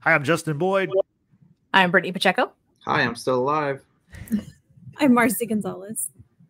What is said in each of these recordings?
Hi, I'm Justin Boyd. I'm Brittany Pacheco. Hi, I'm still alive. I'm Marcy Gonzalez.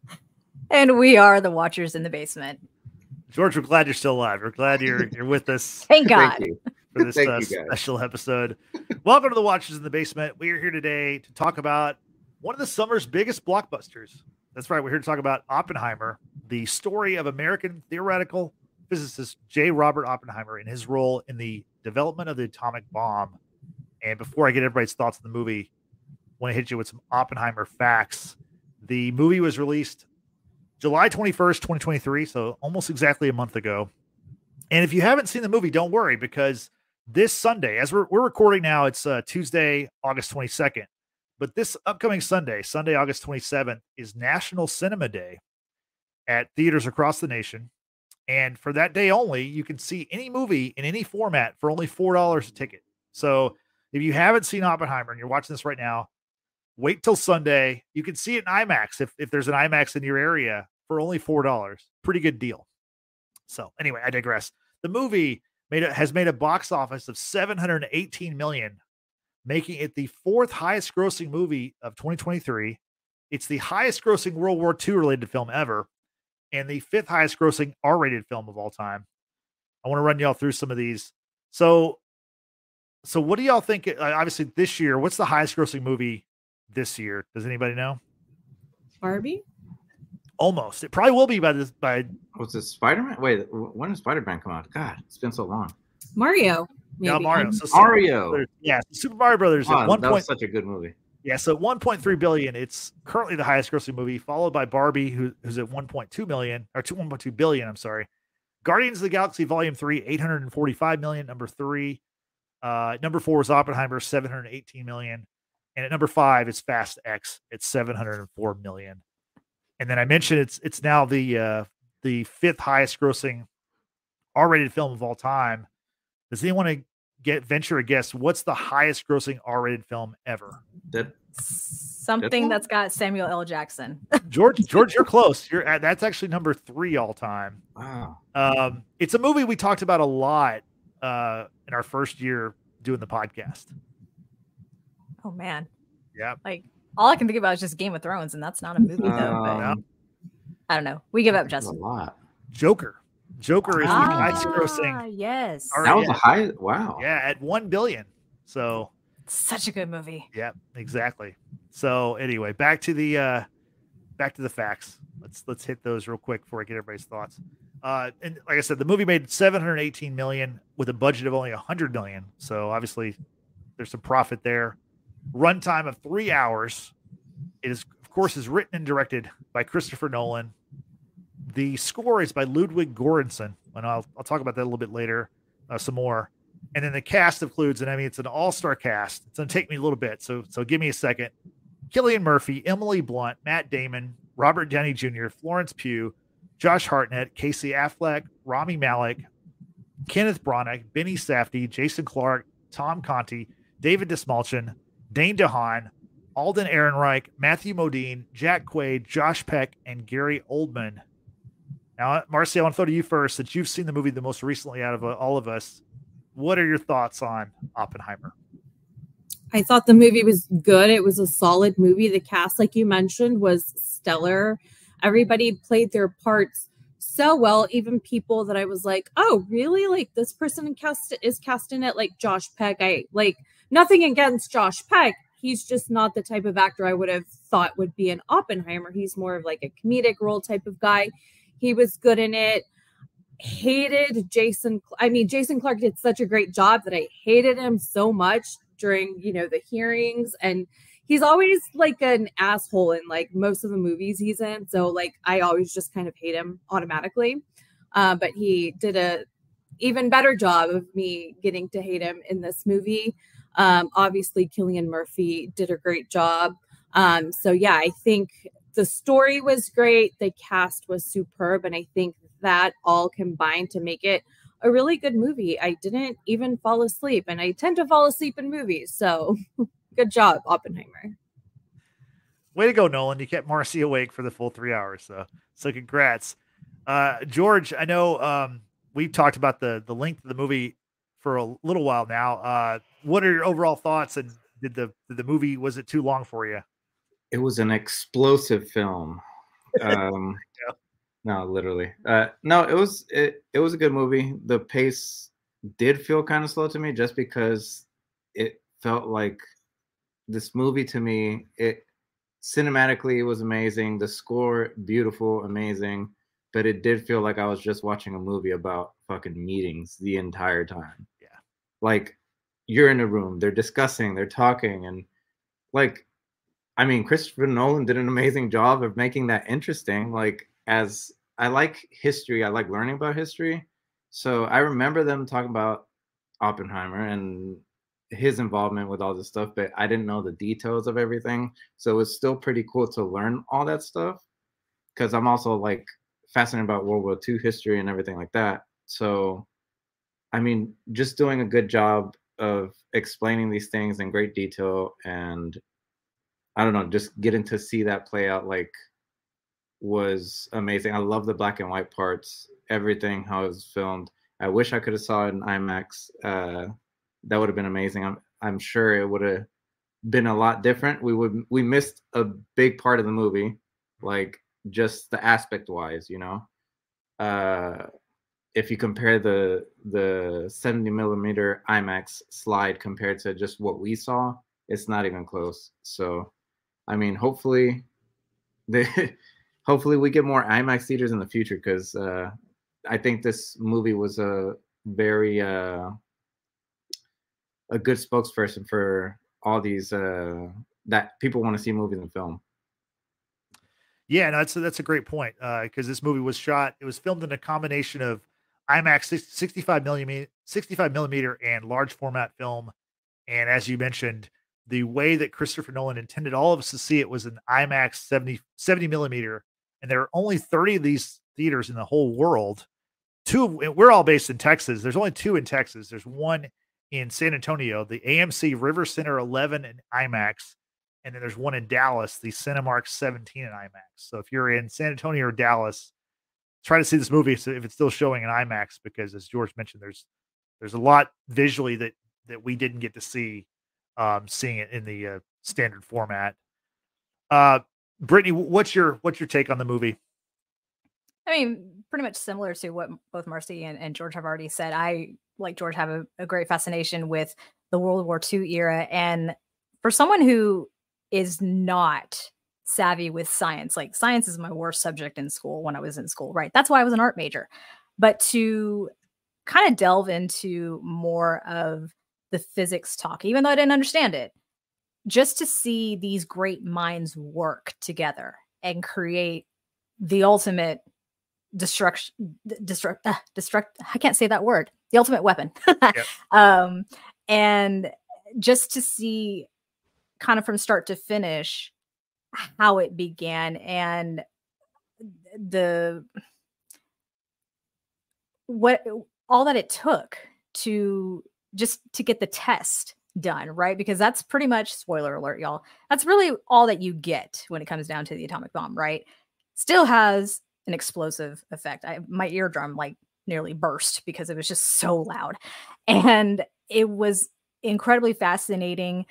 And we are the Watchers in the Basement. George, we're glad you're still alive. We're glad you're with us. Thank God. Thank you. For this Thank you, special episode. Welcome to the Watchers in the Basement. We are here today to talk about one of the summer's biggest blockbusters. That's right. We're here to talk about Oppenheimer, the story of American theoretical physicist J. Robert Oppenheimer and his role in the development of the atomic bomb. And before I get everybody's thoughts on the movie, I want to hit you with some Oppenheimer facts. The movie was released July 21st, 2023, so almost exactly a month ago. And if you haven't seen the movie, don't worry, because this Sunday, as we're recording now, it's Tuesday, August 22nd. But this upcoming Sunday, August 27th, is National Cinema Day at theaters across the nation. And for that day only, you can see any movie in any format for only $4 a ticket. So if you haven't seen Oppenheimer and you're watching this right now, wait till Sunday. You can see it in IMAX if there's an IMAX in your area for only $4. Pretty good deal. So anyway, I digress. The movie has made a box office of $718 million, making it the fourth highest grossing movie of 2023. It's the highest grossing World War II related film ever, and the fifth highest grossing R-rated film of all time. I want to run y'all through some of these. So what do y'all think? Obviously, this year, what's the highest grossing movie this year? Does anybody know? Barbie? Almost. It probably will be by Was it Spider-Man? Wait, when did Spider-Man come out? God, it's been so long. Mario. Maybe. Yeah, Mario. So Mario. Super Mario Brothers. That was such a good movie. Yeah, so 1.3 billion. It's currently the highest grossing movie, followed by Barbie, who's at 1.2 million, or 1.2 billion. I'm sorry. Guardians of the Galaxy Volume 3, 845 million. Number 3. Number 4 is Oppenheimer, 718 million. And at number 5 is Fast X at 704 million. And then I mentioned it's now the fifth highest grossing R-rated film of all time. Does anyone venture a guess? What's the highest grossing R-rated film ever? Something that's got Samuel L. Jackson. George, you're close. That's actually number 3 all time. Wow. It's a movie we talked about a lot in our first year doing the podcast. Oh man. Yeah. Like all I can think about is just Game of Thrones, and that's not a movie though. But I don't know. We give up, Justin. A lot. Joker is the highest grossing. Yes. That was the highest. Wow. Yeah, at 1 billion. So such a good movie. Yeah, exactly. So anyway, back to the facts. Let's hit those real quick before I get everybody's thoughts. And like I said, the movie made 718 million with a budget of only 100 million. So obviously there's some profit there. Runtime of 3 hours. It is, of course, is written and directed by Christopher Nolan. The score is by Ludwig Göransson, and I'll talk about that a little bit later, some more. And then the cast includes, and I mean, it's an all-star cast. It's going to take me a little bit, so give me a second. Cillian Murphy, Emily Blunt, Matt Damon, Robert Downey Jr., Florence Pugh, Josh Hartnett, Casey Affleck, Rami Malek, Kenneth Branagh, Benny Safdie, Jason Clarke, Tom Conti, David Dastmalchian, Dane DeHaan, Alden Ehrenreich, Matthew Modine, Jack Quaid, Josh Peck, and Gary Oldman. Now, Marcy, I want to throw to you first, since you've seen the movie the most recently out of all of us. What are your thoughts on Oppenheimer? I thought the movie was good. It was a solid movie. The cast, like you mentioned, was stellar. Everybody played their parts so well. Even people that I was like, oh, really? Like this person is casting it, like Josh Peck. I like nothing against Josh Peck. He's just not the type of actor I would have thought would be an Oppenheimer. He's more of like a comedic role type of guy. He was good in it. Hated Jason. I mean, Jason Clarke did such a great job that I hated him so much during, the hearings. And he's always like an asshole in like most of the movies he's in. So like, I always just kind of hate him automatically. But he did a even better job of me getting to hate him in this movie. Obviously Cillian Murphy did a great job. So yeah, I think the story was great. The cast was superb. And I think that all combined to make it a really good movie. I didn't even fall asleep, and I tend to fall asleep in movies. So good job, Oppenheimer. Way to go, Nolan. You kept Marcy awake for the full 3 hours. So congrats. George, I know we've talked about the length of the movie for a little while now. what are your overall thoughts? And did the movie, was it too long for you? It was an explosive film. Yeah. No, literally. No, it was a good movie. The pace did feel kind of slow to me just because it felt like this movie to me, it cinematically it was amazing. The score, beautiful, amazing. But it did feel like I was just watching a movie about fucking meetings the entire time. Yeah. Like you're in a room, they're discussing, they're talking, and like I mean, Christopher Nolan did an amazing job of making that interesting. Like, as I like history, I like learning about history. So I remember them talking about Oppenheimer and his involvement with all this stuff, but I didn't know the details of everything. So it's still pretty cool to learn all that stuff because I'm also like fascinated about World War II history and everything like that. So, I mean, just doing a good job of explaining these things in great detail and I don't know, just getting to see that play out like was amazing. I love the black and white parts, everything how it was filmed. I wish I could have saw it in IMAX. That would have been amazing. I'm sure it would have been a lot different. We missed a big part of the movie, like just the aspect wise, you know. If you compare the 70 millimeter IMAX slide compared to just what we saw, it's not even close. So I mean, hopefully we get more IMAX theaters in the future because I think this movie was a very a good spokesperson for all these that people want to see movies and film. Yeah, no, that's a great point because this movie was shot. It was filmed in a combination of IMAX 65 millimeter and large format film. And as you mentioned, the way that Christopher Nolan intended all of us to see it was an IMAX 70 millimeter. And there are only 30 of these theaters in the whole world. We're all based in Texas. There's only 2 in Texas. There's one in San Antonio, the AMC River Center 11 in IMAX. And then there's one in Dallas, the Cinemark 17 in IMAX. So if you're in San Antonio or Dallas, try to see this movie if it's still showing in IMAX, because as George mentioned, there's a lot visually that we didn't get to see seeing it in the standard format. Brittany, what's your take on the movie? I mean, pretty much similar to what both Marcy and George have already said. I, like George, have a great fascination with the World War II era. And for someone who is not savvy with science, like science is my worst subject in school when I was in school, right? That's why I was an art major. But to kind of delve into more of the physics talk, even though I didn't understand it, just to see these great minds work together and create the ultimate destruct I can't say that word, the ultimate weapon. Yep. And just to see kind of from start to finish how it began and all that it took to get the test done, right? Because that's pretty much, spoiler alert, y'all, that's really all that you get when it comes down to the atomic bomb, right? Still has an explosive effect. My eardrum like nearly burst because it was just so loud. And it was incredibly fascinating.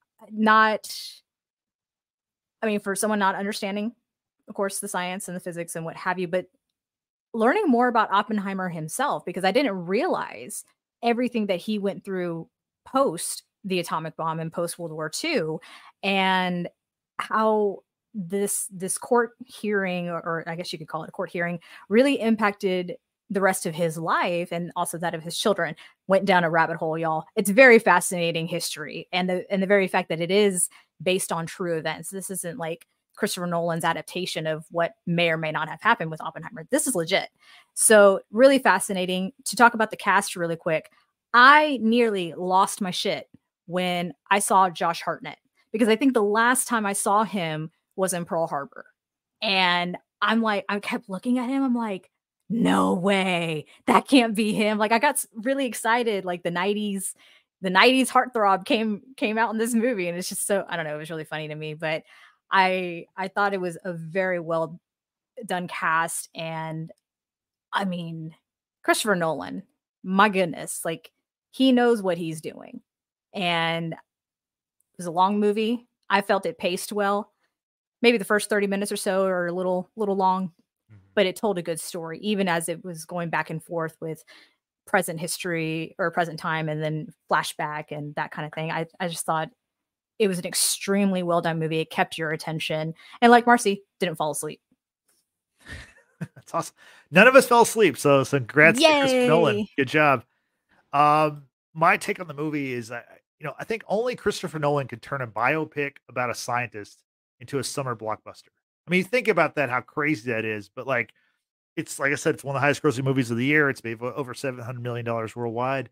For someone not understanding, of course, the science and the physics and what have you, but learning more about Oppenheimer himself, because I didn't realize everything that he went through post the atomic bomb and post World War II, and how this court hearing, or I guess you could call it a court hearing, really impacted the rest of his life and also that of his children. Went down a rabbit hole, y'all. It's very fascinating history, and the very fact that it is based on true events. This isn't like Christopher Nolan's adaptation of what may or may not have happened with Oppenheimer. This is legit. So really fascinating. To talk about the cast really quick, I nearly lost my shit when I saw Josh Hartnett, because I think the last time I saw him was in Pearl Harbor. And I kept looking at him. I'm like, no way, that can't be him. Like, I got really excited. Like the 90s heartthrob came out in this movie. And it's just so, I don't know, it was really funny to me, but I thought it was a very well done cast. And I mean, Christopher Nolan, my goodness, like he knows what he's doing. And it was a long movie. I felt it paced well. Maybe the first 30 minutes or so are a little long, but it told a good story, even as it was going back and forth with present history or present time and then flashback and that kind of thing. I just thought it was an extremely well done movie. It kept your attention. And like Marcy, didn't fall asleep. That's awesome. None of us fell asleep. So congrats to Christopher Nolan. Good job. My take on the movie is that, I think only Christopher Nolan could turn a biopic about a scientist into a summer blockbuster. I mean, think about that, how crazy that is. But it's like I said, it's one of the highest grossing movies of the year. It's made over $700 million worldwide.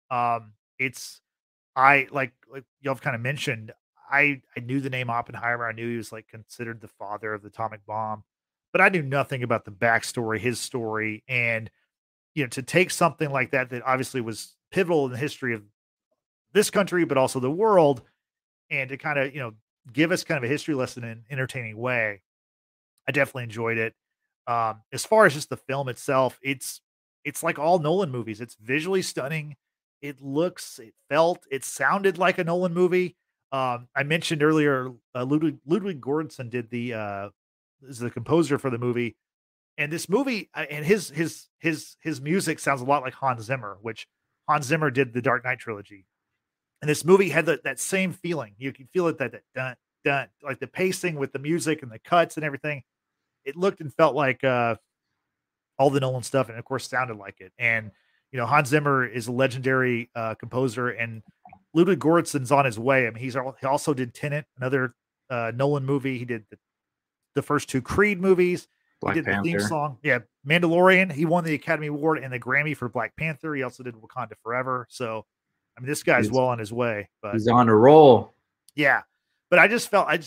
Like y'all have kind of mentioned, I knew the name Oppenheimer. I knew he was considered the father of the atomic bomb, but I knew nothing about the backstory, his story. And, to take something like that obviously was pivotal in the history of this country, but also the world, and to kind of, give us kind of a history lesson in an entertaining way. I definitely enjoyed it. As far as just the film itself, it's like all Nolan movies. It's visually stunning. It felt, it sounded like a Nolan movie. I mentioned earlier, Ludwig Göransson did is the composer for the movie, and this movie and his music sounds a lot like Hans Zimmer, which Hans Zimmer did the Dark Knight trilogy. And this movie had that same feeling. You can feel it, that dun, dun, like the pacing with the music and the cuts and everything. It looked and felt like all the Nolan stuff, and of course sounded like it. And Hans Zimmer is a legendary composer, and Ludwig Göransson's on his way. I mean, he also did Tenet, another Nolan movie. He did the first two Creed movies. Black he did Panther. The theme song. Yeah, Mandalorian. He won the Academy Award and the Grammy for Black Panther. He also did Wakanda Forever. So, I mean, this guy's well on his way. But he's on a roll. Yeah. But I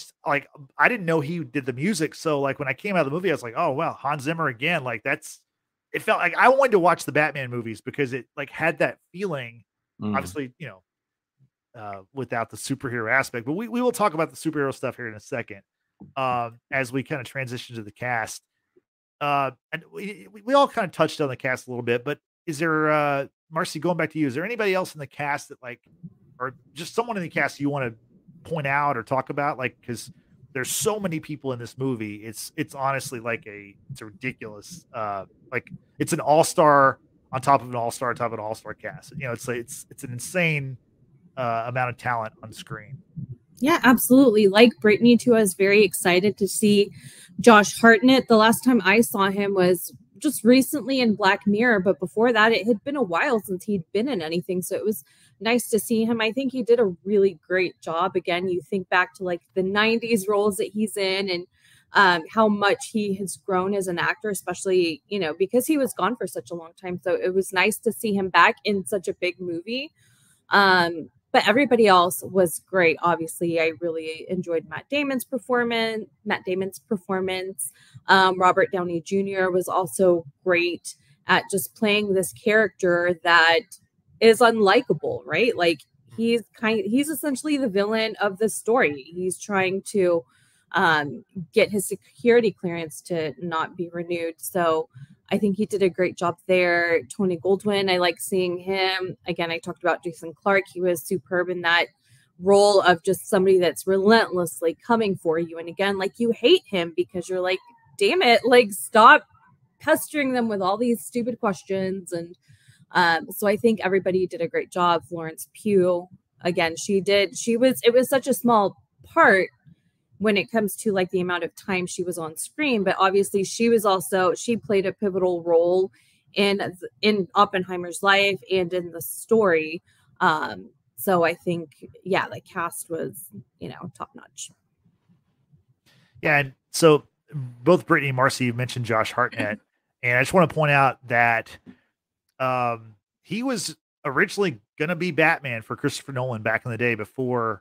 I didn't know he did the music. So when I came out of the movie, I was like, oh, wow, Hans Zimmer again. It felt like I wanted to watch the Batman movies because it had that feeling, obviously, without the superhero aspect, but we will talk about the superhero stuff here in a second. As we kind of transition to the cast. And we all kind of touched on the cast a little bit, but is there, Marcy, going back to you, is there anybody else in the cast that or just someone in the cast you want to point out or talk about? Because there's so many people in this movie. It's honestly it's a ridiculous, it's an all-star on top of an all-star on top of an all-star cast. It's an insane amount of talent on screen. Yeah, absolutely. Like Brittany too, I was very excited to see Josh Hartnett. The last time I saw him was just recently in Black Mirror, but before that, it had been a while since he'd been in anything. So it was nice to see him. I think he did a really great job. Again, you think back to the 90s roles that he's in and how much he has grown as an actor, especially, because he was gone for such a long time. So it was nice to see him back in such a big movie. But everybody else was great. Obviously, I really enjoyed Matt Damon's performance. Robert Downey Jr. was also great at just playing this character that is unlikable, right? He's essentially the villain of the story. He's trying to get his security clearance to not be renewed. So I think he did a great job there. Tony Goldwyn, I like seeing him. Again, I talked about Jason Clarke. He was superb in that role of just somebody that's relentlessly coming for you. And again, you hate him because you're like, damn it, stop pestering them with all these stupid questions. And so I think everybody did a great job. Florence Pugh, again, it was such a small part when it comes to the amount of time she was on screen, but obviously she played a pivotal role in Oppenheimer's life and in the story. So I think, the cast was, top notch. Yeah. And so both Brittany and Marcy, you mentioned Josh Hartnett, and I just want to point out that he was originally going to be Batman for Christopher Nolan back in the day before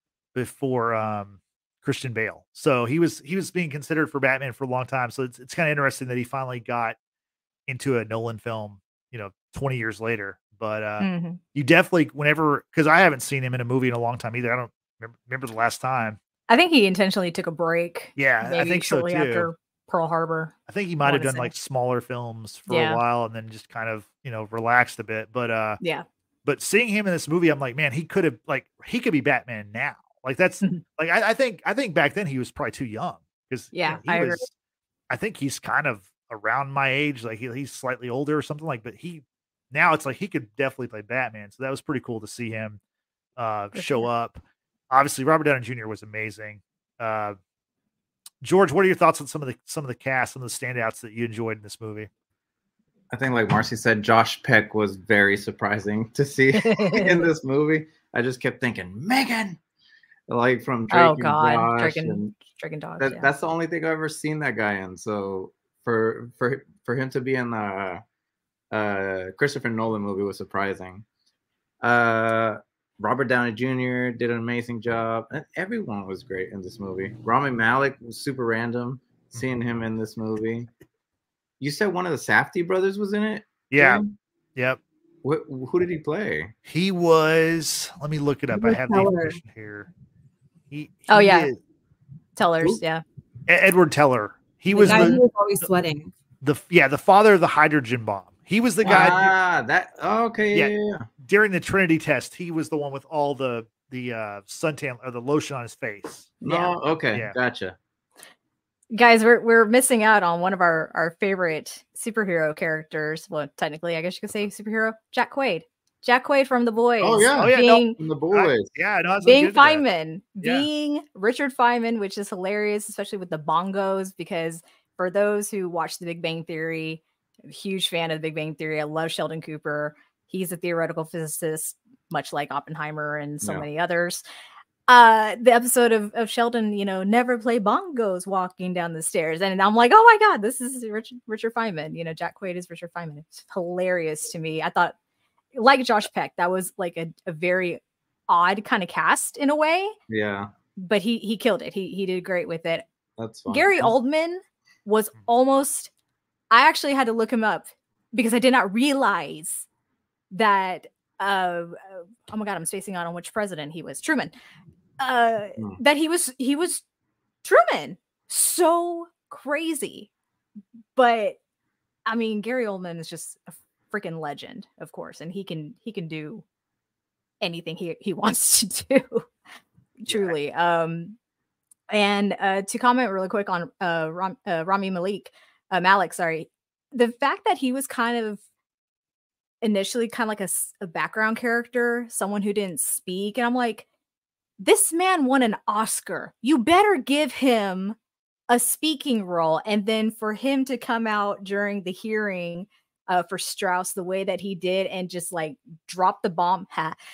Christian Bale. So he was being considered for Batman for a long time. So it's kind of interesting that he finally got into a Nolan film, 20 years later. But you definitely, because I haven't seen him in a movie in a long time either. I don't remember the last time. I think he intentionally took a break. Yeah, I think so too. After Pearl Harbor. I think he might have done smaller films for a while and then just kind of, relaxed a bit. But yeah. But seeing him in this movie, I'm like, man, he could be Batman now. Like that's like I think back then he was probably too young because Yeah, he I agree. was. I think he's kind of around my age, like he's slightly older or something like. But now it's like he could definitely play Batman. So that was pretty cool to see him show up. Obviously, Robert Downey Jr. was amazing. George, what are your thoughts on some of the cast, some of the standouts that you enjoyed in this movie? I think, like Marcy said, Josh Peck was very surprising to see in this movie. I just kept thinking, Megan, like from Drake and Josh. Drake and Dodge. That's the only thing I've ever seen that guy in. So for him to be in the Christopher Nolan movie was surprising. Robert Downey Jr. did an amazing job. And everyone was great in this movie. Rami Malek was super random seeing him in this movie. You said one of the Safdie brothers was in it? Yeah. Jim? Yep. Who did he play? He was. Let me look it up. I have the information here. Tellers. Yeah. Edward Teller. He was guy who was always sweating. The father of the hydrogen bomb. He was the guy. Okay. Yeah. During the Trinity test, he was the one with all the suntan or the lotion on his face. No. Okay. Yeah. Gotcha. Guys, we're missing out on one of our favorite superhero characters. Well, technically, I guess you could say superhero. Jack Quaid. Jack Quaid from The Boys. Oh yeah, from The Boys. Being Feynman, being Richard Feynman, which is hilarious, especially with the bongos. Because for those who watch The Big Bang Theory, I'm a huge fan of The Big Bang Theory. I love Sheldon Cooper. He's a theoretical physicist, much like Oppenheimer and so many others. The episode of Sheldon, never play bongos walking down the stairs. And I'm like, oh my God, this is Richard Feynman. Jack Quaid is Richard Feynman. It's hilarious to me. I thought, like Josh Peck, that was like a very odd kind of cast in a way. Yeah. But he killed it. He did great with it. That's fine. Gary Oldman was almost, I actually had to look him up because I did not realize that oh my God, I'm spacing out on which president he was. Truman. That he was Truman. So crazy. But I mean, Gary Oldman is just a freaking legend, of course, and he can do anything he wants to do. Truly. And to comment really quick on Rami Malek, sorry. The fact that he was kind of initially kind of like a background character, someone who didn't speak. And I'm like, this man won an Oscar. You better give him a speaking role. And then for him to come out during the hearing for Strauss the way that he did and just like drop the bomb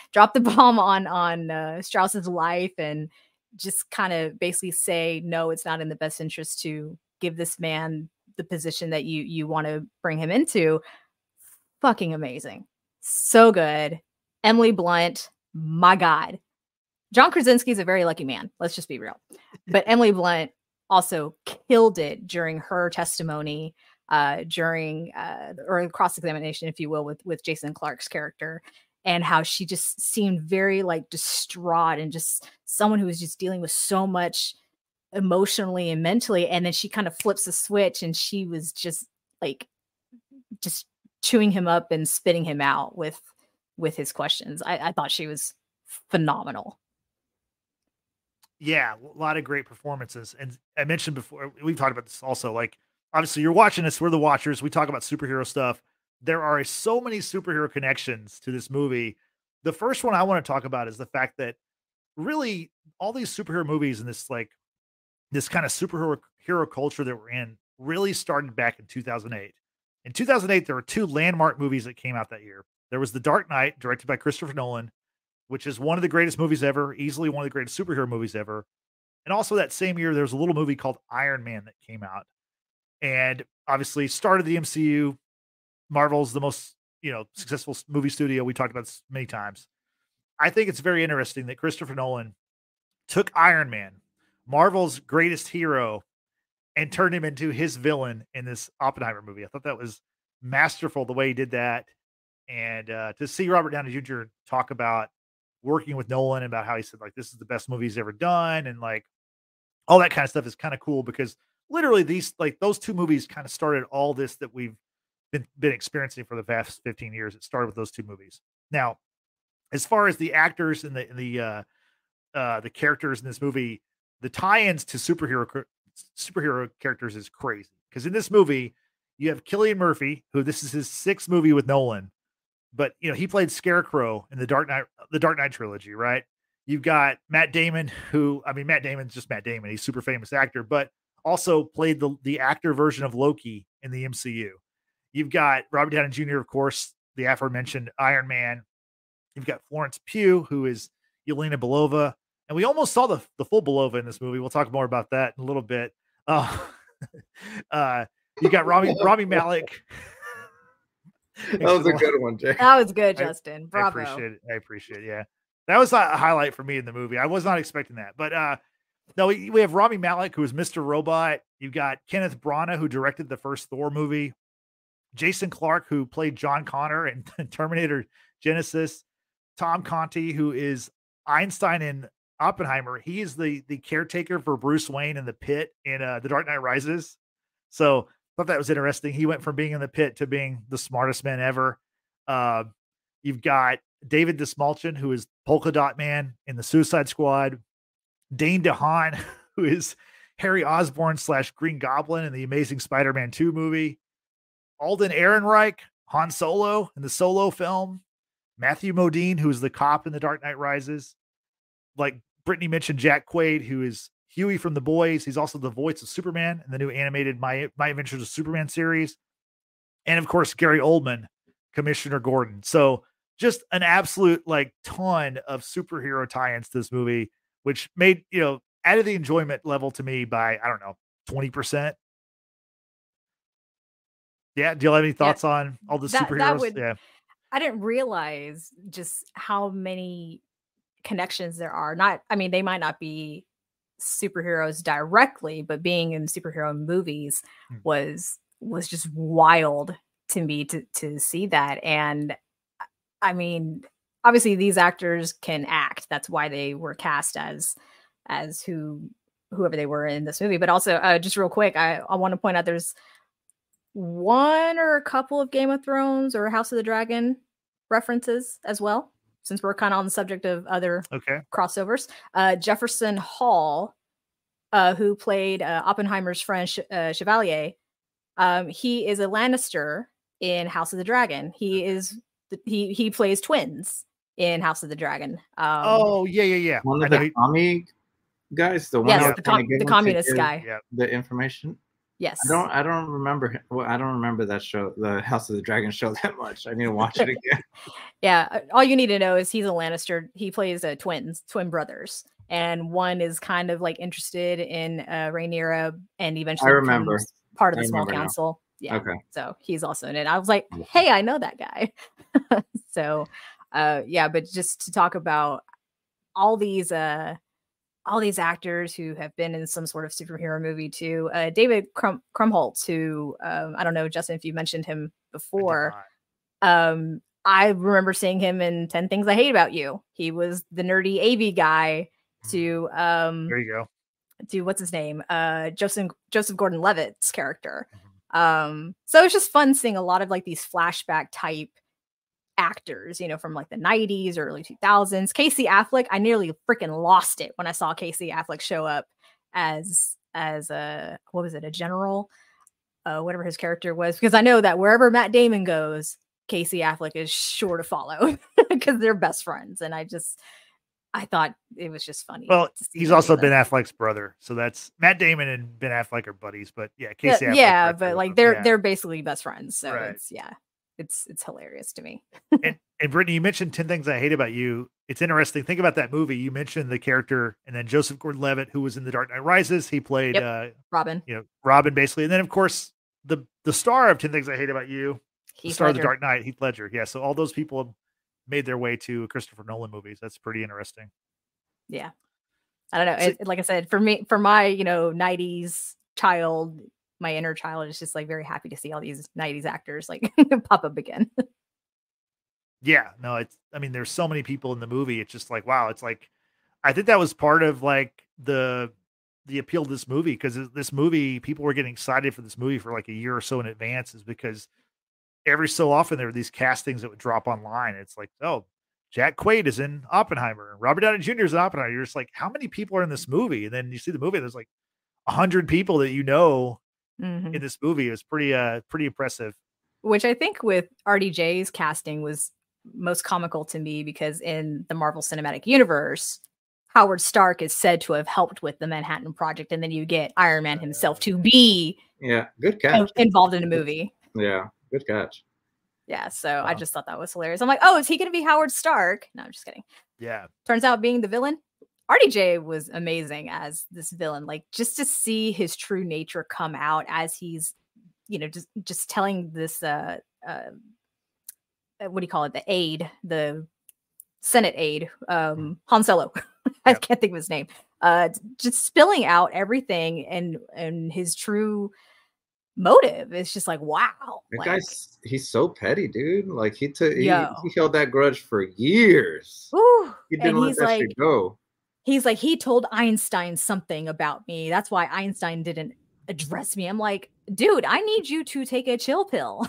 on Strauss's life and just kind of basically say, no, it's not in the best interest to give this man the position that you want to bring him into. Fucking amazing. So good. Emily Blunt, my God. John Krasinski is a very lucky man. Let's just be real. But Emily Blunt also killed it during her testimony, or cross-examination, if you will, with Jason Clarke's character, and how she just seemed very like distraught and just someone who was just dealing with so much emotionally and mentally. And then she kind of flips the switch and she was just chewing him up and spitting him out with his questions. I thought she was phenomenal. Yeah, a lot of great performances. And I mentioned before, we've talked about this also, like, obviously you're watching this, we're the watchers, we talk about superhero stuff. There are so many superhero connections to this movie. The first one I want to talk about is the fact that really all these superhero movies and this kind of superhero culture that we're in really started back in 2008. In 2008, there were two landmark movies that came out that year. There was The Dark Knight, directed by Christopher Nolan, which is one of the greatest movies ever, easily one of the greatest superhero movies ever. And also that same year, there was a little movie called Iron Man that came out. And obviously started the MCU. Marvel's the most, successful movie studio. We talked about this many times. I think it's very interesting that Christopher Nolan took Iron Man, Marvel's greatest hero, and turned him into his villain in this Oppenheimer movie. I thought that was masterful the way he did that. And to see Robert Downey Jr. talk about working with Nolan and about how he said, like, this is the best movie he's ever done. And like all that kind of stuff is kind of cool because literally those two movies kind of started all this that we've been experiencing for the past 15 years. It started with those two movies. Now, as far as the actors and the characters in this movie, the tie-ins to superhero characters is crazy. Because in this movie, you have Cillian Murphy, who this is his 6th movie with Nolan, but he played Scarecrow in the Dark Knight trilogy, right? You've got Matt Damon, Matt Damon's just Matt Damon. He's a super famous actor, but also played the actor version of Loki in the MCU. You've got Robert Downey Jr., of course, the aforementioned Iron Man. You've got Florence Pugh, who is Yelena Belova. And we almost saw the full Belova in this movie. We'll talk more about that in a little bit. You got Rami Malek. That was a good one, Jay. That was good, Justin. Bravo. I appreciate it. Yeah. That was a highlight for me in the movie. I was not expecting that. But no, we have Rami Malek, who is Mr. Robot. You've got Kenneth Branagh, who directed the first Thor movie. Jason Clarke, who played John Connor in Terminator Genesis. Tom Conti, who is Einstein in Oppenheimer. He is the caretaker for Bruce Wayne in the pit in The Dark Knight Rises. So I thought that was interesting. He went from being in the pit to being the smartest man ever. You've got David Dastmalchian, who is Polka Dot Man in the Suicide Squad. Dane DeHaan, who is Harry Osborn / Green Goblin in the Amazing Spider-Man 2 movie. Alden Ehrenreich, Han Solo in the Solo film. Matthew Modine, who is the cop in The Dark Knight Rises. Like Brittany mentioned, Jack Quaid, who is Huey from The Boys. He's also the voice of Superman in the new animated My Adventures of Superman series. And of course, Gary Oldman, Commissioner Gordon. So just an absolute ton of superhero tie-ins to this movie, which made, added the enjoyment level to me by, 20%. Yeah. Do you have any thoughts on all the superheroes? I didn't realize just how many connections there are. They might not be superheroes directly, but being in superhero movies was just wild to me to see that. And obviously these actors can act. That's why they were cast as whoever they were in this movie. But also, just real quick, I want to point out there's one or a couple of Game of Thrones or House of the Dragon references as well, since we're kind of on the subject of other crossovers. Jefferson Hall, who played Oppenheimer's friend Chevalier, he is a Lannister in House of the Dragon. He plays twins in House of the Dragon. Yeah. One of the commie guys, the one the communist guy. The information. Yes. I don't remember. Well, I don't remember that show, the House of the Dragon show, that much. I need to watch it again. Yeah. All you need to know is he's a Lannister. He plays twin brothers, and one is kind of interested in Rhaenyra, and eventually becomes part of the small council. Yeah. Okay. So he's also in it. I was like, hey, I know that guy. So, but just to talk about all these actors who have been in some sort of superhero movie too. David Krumholtz, who I don't know, Justin, if you mentioned him before. I remember seeing him in 10 Things I Hate About You. He was the nerdy AV guy to there you go. To what's his name? Joseph Gordon-Levitt's character. So it's just fun seeing a lot of these flashback type actors, from the 90s or early 2000s. Casey Affleck, I nearly freaking lost it when I saw Casey Affleck show up as a general, whatever his character was, because I know that wherever Matt Damon goes, Casey Affleck is sure to follow because they're best friends. And I thought it was just funny. Well, he's also Ben Affleck's brother, so that's Matt Damon and Ben Affleck are buddies. But yeah, Casey Affleck. Yeah, but they're basically best friends. So it's hilarious to me. and Brittany, you mentioned 10 Things I Hate About You. It's interesting. Think about that movie. You mentioned the character, and then Joseph Gordon-Levitt, who was in The Dark Knight Rises. He played Robin. Robin basically, and then of course the star of 10 Things I Hate About You, the star of The Dark Knight, Heath Ledger. Yeah, so all those people have made their way to Christopher Nolan movies. That's pretty interesting. Yeah, I don't know. Like I said, for my 90s child, my inner child is just very happy to see all these 90s actors pop up again. Yeah, no, there's so many people in the movie. It's just wow. It's I think that was part of the appeal of this movie, because this movie, people were getting excited for this movie for a year or so in advance, is because every so often there were these castings that would drop online. It's Jack Quaid is in Oppenheimer. Robert Downey Jr. is in Oppenheimer. You're just like, how many people are in this movie? And then you see the movie, there's like 100 people that you know Mhm. in this movie. It was pretty impressive. Which I think with RDJ's casting was most comical to me because in the Marvel Cinematic Universe, Howard Stark is said to have helped with the Manhattan Project, and then you get Iron Man himself to be good catch. involved in a movie. Yeah, good catch. Yeah, so I Wow. just thought that was hilarious. I'm like, oh, is he going to be Howard Stark? No, I'm just kidding. Yeah. Turns out being the villain. RDJ was amazing as this villain. Like just to see his true nature come out as he's, just telling this what do you call it? The aide, the Senate aide, Han Solo. I Yep. can't think of his name. Just spilling out everything and his true motive. It's just like, wow. That Like, guy's he's so petty, dude. Like he Yo. held that grudge for years. whew. He didn't And let he's that like, shit go. he's like, he told Einstein something about me. That's why Einstein didn't address me. I'm like, dude, I need you to take a chill pill.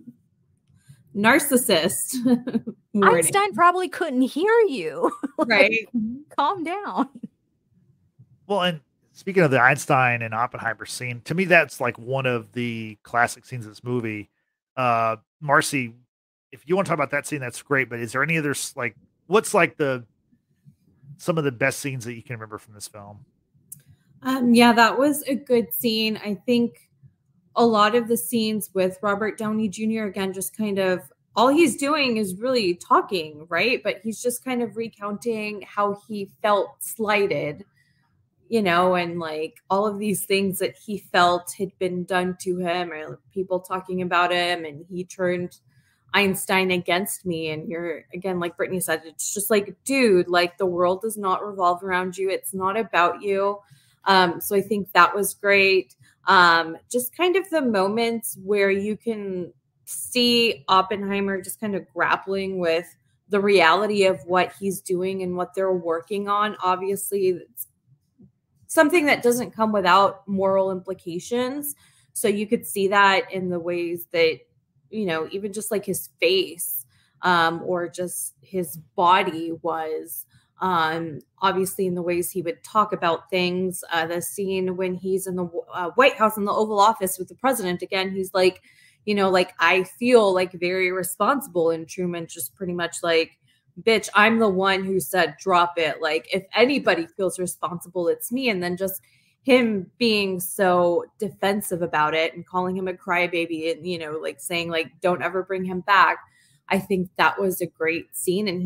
Narcissist. Warning. Einstein probably couldn't hear you. Like, Right. calm down. Well, and speaking of the Einstein and Oppenheimer scene, to me, that's like one of the classic scenes of this movie. Marcy, if you want to talk about that scene, that's great. But is there any others, like, what's like some of the best scenes that you can remember from this film? Yeah, that was a good scene. I think a lot of the scenes with Robert Downey Jr., again, just kind of all he's doing is really talking, right? But he's just kind of recounting how he felt slighted, and like all of these things that he felt had been done to him, or people talking about him, and he turned Einstein against me. And you're, again, like Brittany said, it's just like, dude, like the world does not revolve around you. It's not about you. So I think that was great. Just kind of the moments where you can see Oppenheimer just kind of grappling with the reality of what he's doing and what they're working on. Obviously, it's something that doesn't come without moral implications. So you could see that in the ways that, even just like his face, or just his body was, obviously in the ways he would talk about things. The scene when he's in the White House in the Oval Office with the president, again, he's like, like, I feel like very responsible. And Truman just pretty much like, bitch, I'm the one who said, drop it. Like, if anybody feels responsible, it's me. And then just him being so defensive about it and calling him a crybaby and, like saying like, don't ever bring him back. I think that was a great scene. And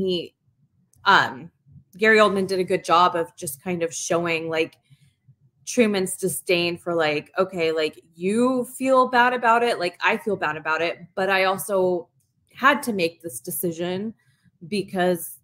Gary Oldman did a good job of just kind of showing like Truman's disdain for like, okay, like you feel bad about it. Like I feel bad about it, but I also had to make this decision because,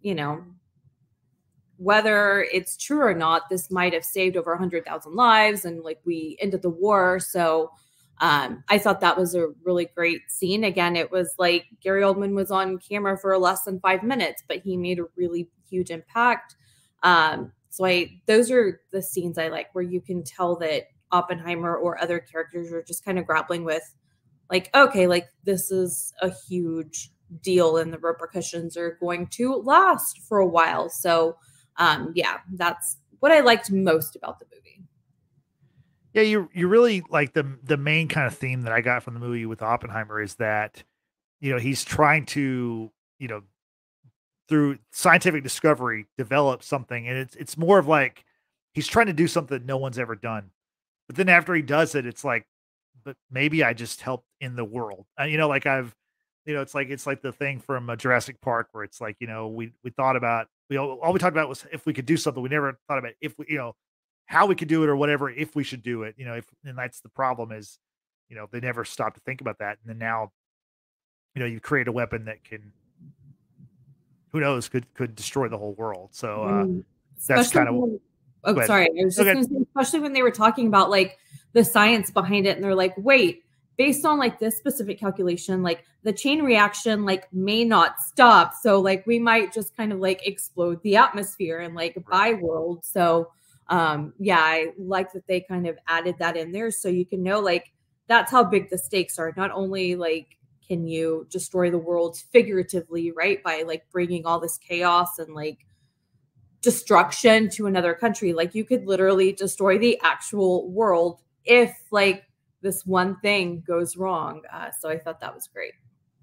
whether it's true or not, this might have saved over 100,000 lives and like we ended the war. So I thought that was a really great scene. Again, it was like Gary Oldman was on camera for less than 5 minutes, but he made a really huge impact. So those are the scenes I like where you can tell that Oppenheimer or other characters are just kind of grappling with like, okay, like this is a huge deal and the repercussions are going to last for a while. So yeah, that's what I liked most about the movie. Yeah, you really like the main kind of theme that I got from the movie with Oppenheimer is that, he's trying to, through scientific discovery, develop something. And it's more of like, he's trying to do something that no one's ever done. But then after he does it, it's like, but maybe I just helped in the world. Like it's like the thing from Jurassic Park where it's like, we thought about, all we talked about was if we could do something. We never thought about if we, how we could do it or whatever, if we should do it, and that's the problem is, they never stop to think about that. And then now, you create a weapon that can, who knows, could destroy the whole world. So that's kind of, sorry. I was just going to say, especially when they were talking about like the science behind it and they're like, wait, based on like this specific calculation, like the chain reaction like may not stop. So like we might just kind of like explode the atmosphere and like by world. So yeah, I like that they kind of added that in there so you can know like that's how big the stakes are. Not only like can you destroy the world figuratively, right? By like bringing all this chaos and like destruction to another country. Like you could literally destroy the actual world if like this one thing goes wrong. So I thought that was great.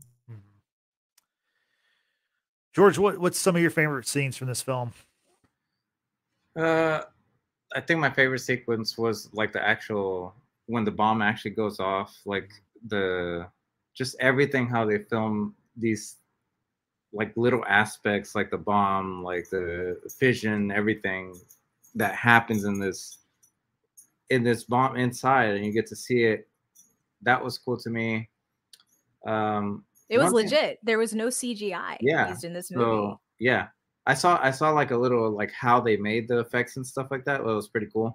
George, what's some of your favorite scenes from this film? I think my favorite sequence was like the actual when the bomb actually goes off, like just everything how they film these like little aspects, like the bomb, like the fission, everything that happens in this bomb inside, and you get to see it. That was cool to me. It was legit. There was no CGI used in this movie. So, yeah. I saw like a little like how they made the effects and stuff like that. Well, it was pretty cool.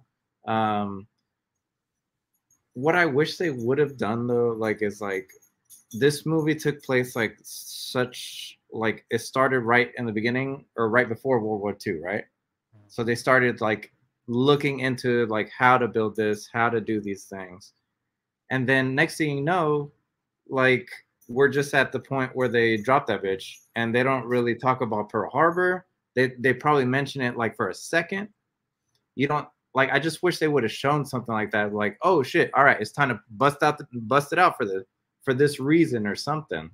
What I wish they would have done though, like is like this movie took place like it started right in the beginning or right before World War II, right? So they started like looking into like how to build this, how to do these things. And then next thing you know, like we're just at the point where they drop that bitch and they don't really talk about Pearl Harbor. They probably mention it like for a second. You don't like, I just wish they would have shown something like that. Like, oh shit. All right. It's time to bust it out for this reason or something.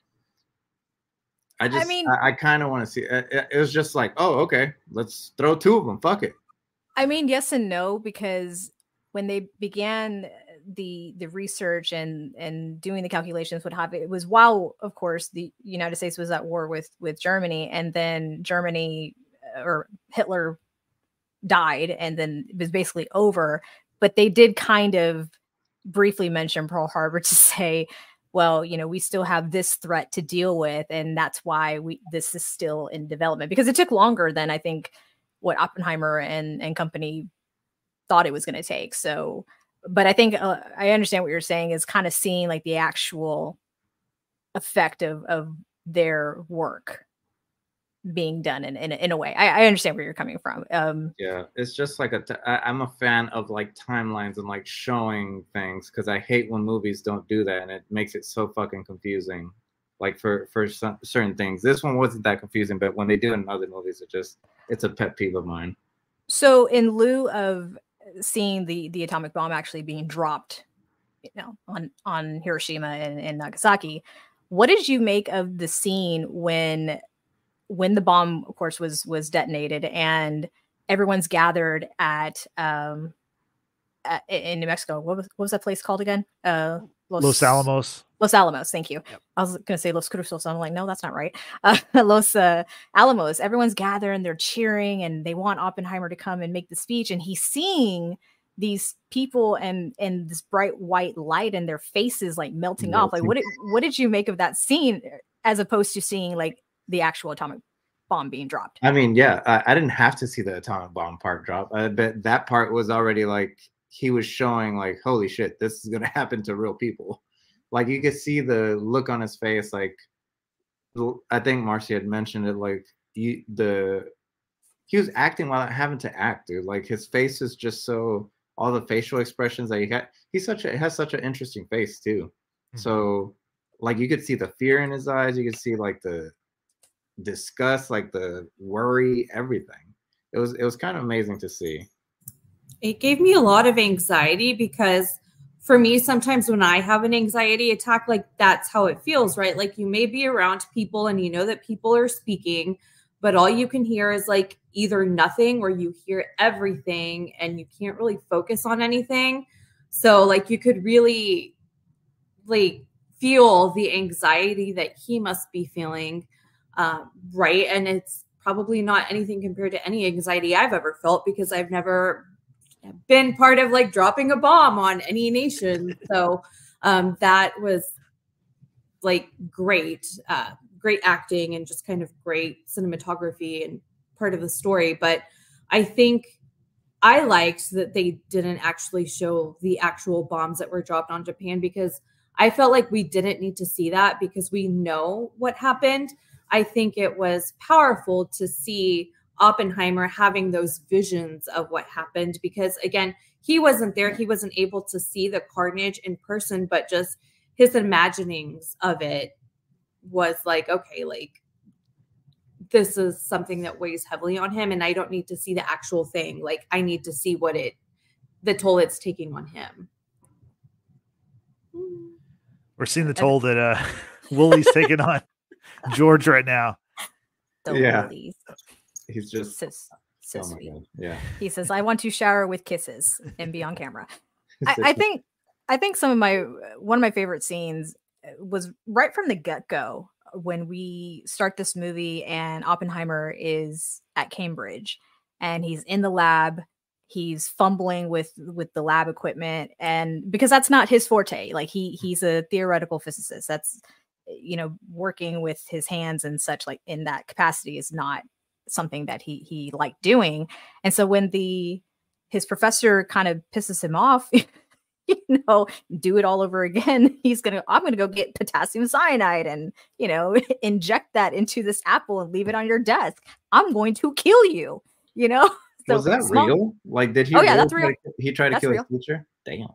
I kind of want to see it. It was just like, oh, okay, let's throw two of them. Fuck it. I mean, yes and no, because when they began the research and doing the calculations, what have it was while, of course, the United States was at war with Germany, and then Germany or Hitler died, and then it was basically over. But they did kind of briefly mention Pearl Harbor to say, well, we still have this threat to deal with, and that's why this is still in development, because it took longer than I think what Oppenheimer and company thought it was going to take. So, but I think I understand what you're saying is kind of seeing like the actual effect of their work being done in a way. I understand where you're coming from. Yeah, it's just like I'm a fan of like timelines and like showing things, because I hate when movies don't do that, and it makes it so fucking confusing. Like for certain things, this one wasn't that confusing, but when they do it in other movies, it's a pet peeve of mine. So in lieu of seeing the atomic bomb actually being dropped, on Hiroshima and Nagasaki, what did you make of the scene when the bomb, of course, was detonated and everyone's gathered at in New Mexico? What was that place called again? Los Alamos. Los Alamos. Thank you. Yep. I was going to say Los Cruces. I'm like, no, that's not right. Los Alamos. Everyone's gathered and they're cheering and they want Oppenheimer to come and make the speech. And he's seeing these people and this bright white light and their faces like melting off. Like, what did you make of that scene as opposed to seeing like the actual atomic bomb being dropped? I mean, yeah, I didn't have to see the atomic bomb part drop. But that part was already like, he was showing like, holy shit, this is going to happen to real people. Like you could see the look on his face. Like, I think Marcy had mentioned it. Like he was acting while having to act, dude. Like his face is just so, all the facial expressions that he got. Has such an interesting face too. Mm-hmm. So like you could see the fear in his eyes. You could see like the disgust, like the worry, everything. It was kind of amazing to see. It gave me a lot of anxiety, because for me, sometimes when I have an anxiety attack, like that's how it feels, right? Like you may be around people and you know that people are speaking, but all you can hear is like either nothing or you hear everything and you can't really focus on anything. So like you could really like feel the anxiety that he must be feeling, right? And it's probably not anything compared to any anxiety I've ever felt, because I've never been part of like dropping a bomb on any nation. So that was like great acting and just kind of great cinematography and part of the story. But I think I liked that they didn't actually show the actual bombs that were dropped on Japan, because I felt like we didn't need to see that because we know what happened. I think it was powerful to see Oppenheimer having those visions of what happened, because again, he wasn't there. He wasn't able to see the carnage in person, but just his imaginings of it was like, okay, like this is something that weighs heavily on him, and I don't need to see the actual thing. Like I need to see the toll it's taking on him. We're seeing the toll that Willie's taking on George right now. Willies. He's just so sweet. God. Yeah. He says, "I want to shower with kisses and be on camera." I think one of my favorite scenes was right from the get-go when we start this movie and Oppenheimer is at Cambridge and he's in the lab. He's fumbling with the lab equipment, and because that's not his forte. Like he's a theoretical physicist. That's, working with his hands and such, like in that capacity, is not something that he liked doing. And so when his professor kind of pisses him off, do it all over again. I'm gonna go get potassium cyanide and inject that into this apple and leave it on your desk. I'm going to kill you. So was that real? Like, did he? Oh yeah, that's real. He tried to kill his teacher. Damn.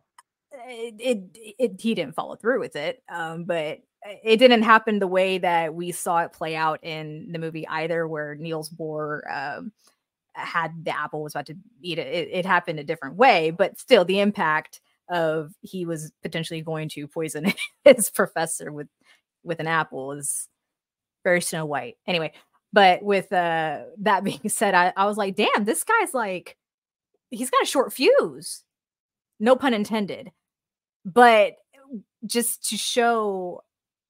He didn't follow through with it, but it didn't happen the way that we saw it play out in the movie either, where Niels Bohr had the apple, was about to eat it. It happened a different way, but still, the impact of he was potentially going to poison his professor with an apple is very Snow White. Anyway. But with that being said, I was like, damn, this guy's like, he's got a short fuse. No pun intended. But just to show,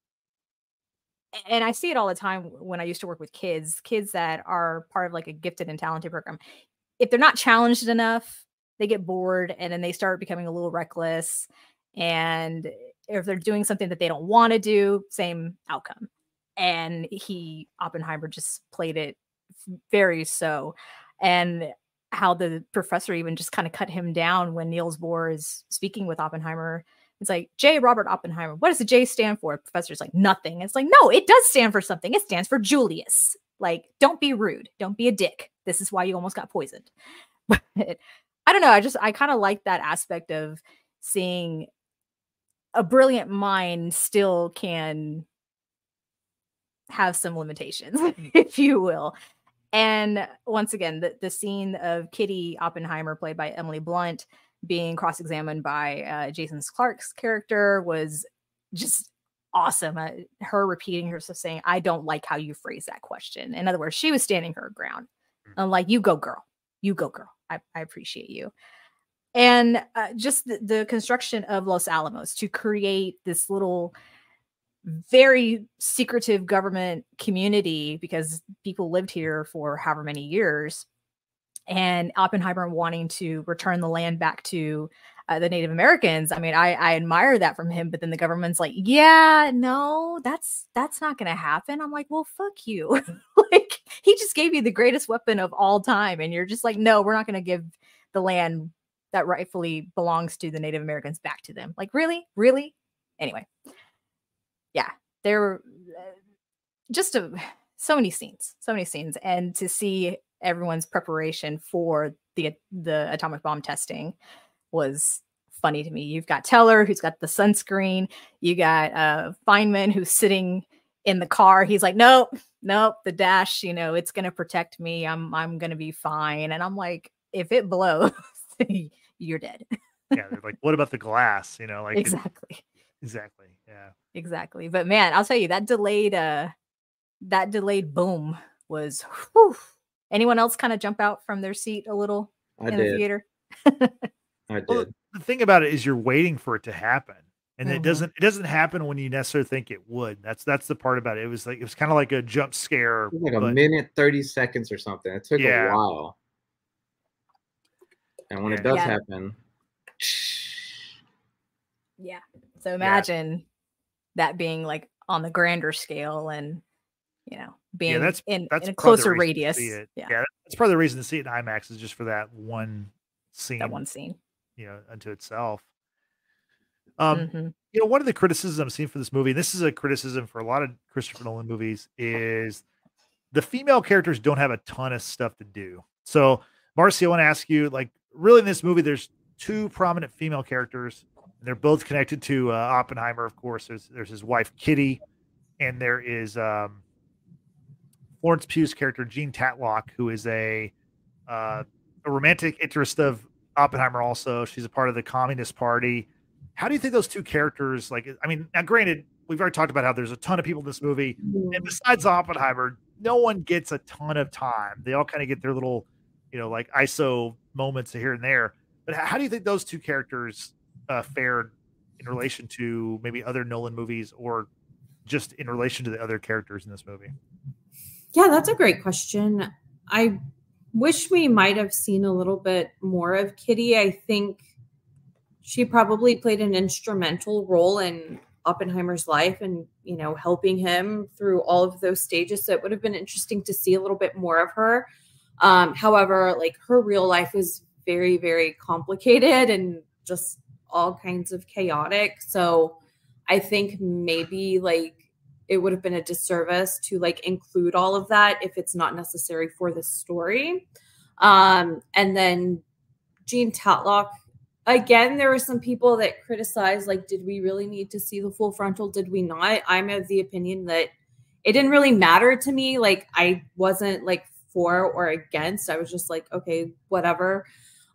and I see it all the time when I used to work with kids that are part of like a gifted and talented program. If they're not challenged enough, they get bored and then they start becoming a little reckless. And if they're doing something that they don't want to do, same outcome. And Oppenheimer just played it very so. And how the professor even just kind of cut him down when Niels Bohr is speaking with Oppenheimer. It's like, J. Robert Oppenheimer, what does the J stand for? Professor's like, nothing. It's like, no, it does stand for something. It stands for Julius. Like, don't be rude. Don't be a dick. This is why you almost got poisoned. But I don't know. I kind of like that aspect of seeing a brilliant mind still can have some limitations, if you will. And once again, the scene of Kitty Oppenheimer, played by Emily Blunt, being cross-examined by Jason Clarke's character was just awesome. Her repeating herself saying, I don't like how you phrase that question. In other words, she was standing her ground. I'm like, you go, girl. You go, girl. I appreciate you. And just the construction of Los Alamos to create this little very secretive government community, because people lived here for however many years, and Oppenheimer wanting to return the land back to the Native Americans. I mean, I admire that from him, but then the government's like, yeah, no, that's not going to happen. I'm like, well, fuck you. Like, he just gave you the greatest weapon of all time. And you're just like, no, we're not going to give the land that rightfully belongs to the Native Americans back to them. Like, really? Really? Anyway. Yeah, there were just so many scenes, and to see everyone's preparation for the atomic bomb testing was funny to me. You've got Teller, who's got the sunscreen. You got Feynman, who's sitting in the car. He's like, nope, the dash, it's going to protect me. I'm going to be fine. And I'm like, if it blows, you're dead. Yeah, they're like, what about the glass? Like exactly. Exactly. Yeah. Exactly. But man, I'll tell you, that delayed boom was whew. Anyone else kind of jump out from their seat a little in the theater? I did. Well, the thing about it is you're waiting for it to happen. And it doesn't happen when you necessarily think it would. That's the part about it. It was kind of like a jump scare. It was like a minute, 30 seconds or something. It took a while. And when it does happen. Yeah. So imagine that being like on the grander scale and, being that's in a closer radius. Yeah. That's part of the reason to see it in IMAX is just for that one scene. Unto itself. One of the criticisms I'm seeing for this movie, and this is a criticism for a lot of Christopher Nolan movies, is the female characters don't have a ton of stuff to do. So, Marcy, I want to ask you, like, really in this movie, there's two prominent female characters And they're both connected to Oppenheimer, of course. There's his wife Kitty, and there is Florence Pugh's character Jean Tatlock, who is a romantic interest of Oppenheimer. Also, she's a part of the Communist Party. How do you think those two characters, like, I mean, now granted, we've already talked about how there's a ton of people in this movie, and besides Oppenheimer, no one gets a ton of time. They all kind of get their little, like ISO moments here and there. But how do you think those two characters fared in relation to maybe other Nolan movies, or just in relation to the other characters in this movie? Yeah, that's a great question. I wish we might have seen a little bit more of Kitty. I think she probably played an instrumental role in Oppenheimer's life and, helping him through all of those stages. So it would have been interesting to see a little bit more of her. However, like, her real life was very, very complicated and just all kinds of chaotic. So I think maybe it would have been a disservice to include all of that if it's not necessary for the story. And then Jean Tatlock, again, there were some people that criticized, did we really need to see the full frontal? Did we not? I'm of the opinion that it didn't really matter to me. I wasn't for or against. I was just okay, whatever.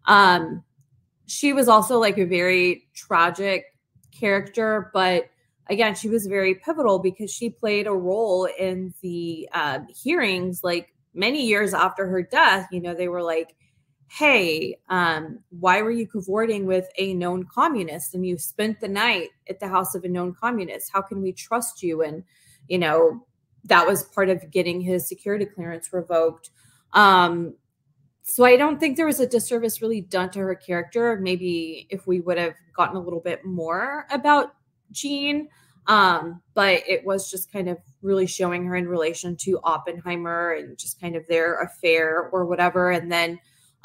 She was also a very tragic character, but again, she was very pivotal because she played a role in the hearings many years after her death. They were hey, why were you cavorting with a known communist? And you spent the night at the house of a known communist. How can we trust you? And, that was part of getting his security clearance revoked. So I don't think there was a disservice really done to her character. Maybe if we would have gotten a little bit more about Jean, but it was just kind of really showing her in relation to Oppenheimer and just kind of their affair or whatever. And then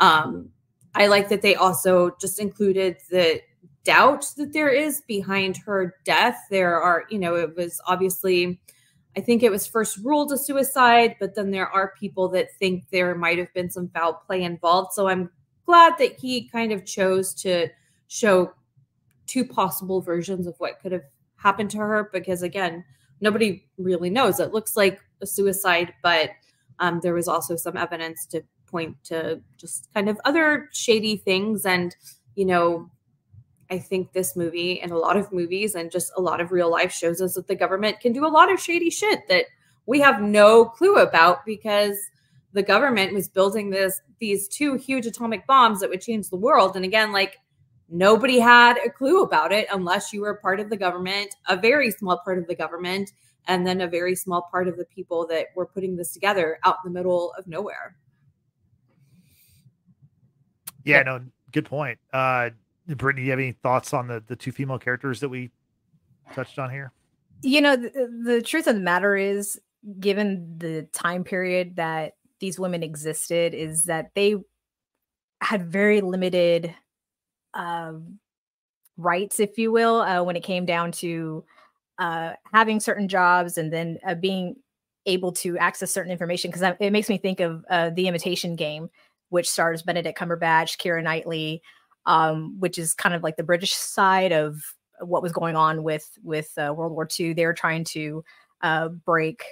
I like that they also just included the doubt that there is behind her death. There are, it was obviously, I think it was first ruled a suicide, but then there are people that think there might have been some foul play involved. So I'm glad that he kind of chose to show two possible versions of what could have happened to her, because again, nobody really knows. It looks like a suicide, but there was also some evidence to point to just kind of other shady things. And, I think this movie and a lot of movies and just a lot of real life shows us that the government can do a lot of shady shit that we have no clue about, because the government was building these two huge atomic bombs that would change the world. And again, nobody had a clue about it unless you were part of the government, a very small part of the government, and then a very small part of the people that were putting this together out in the middle of nowhere. Yeah, no, good point. Brittany, do you have any thoughts on the two female characters that we touched on here? The truth of the matter is, given the time period that these women existed, is that they had very limited rights, if you will, when it came down to having certain jobs and then being able to access certain information. Because it makes me think of The Imitation Game, which stars Benedict Cumberbatch, Keira Knightley, which is kind of like the British side of what was going on with World War II. They were trying to break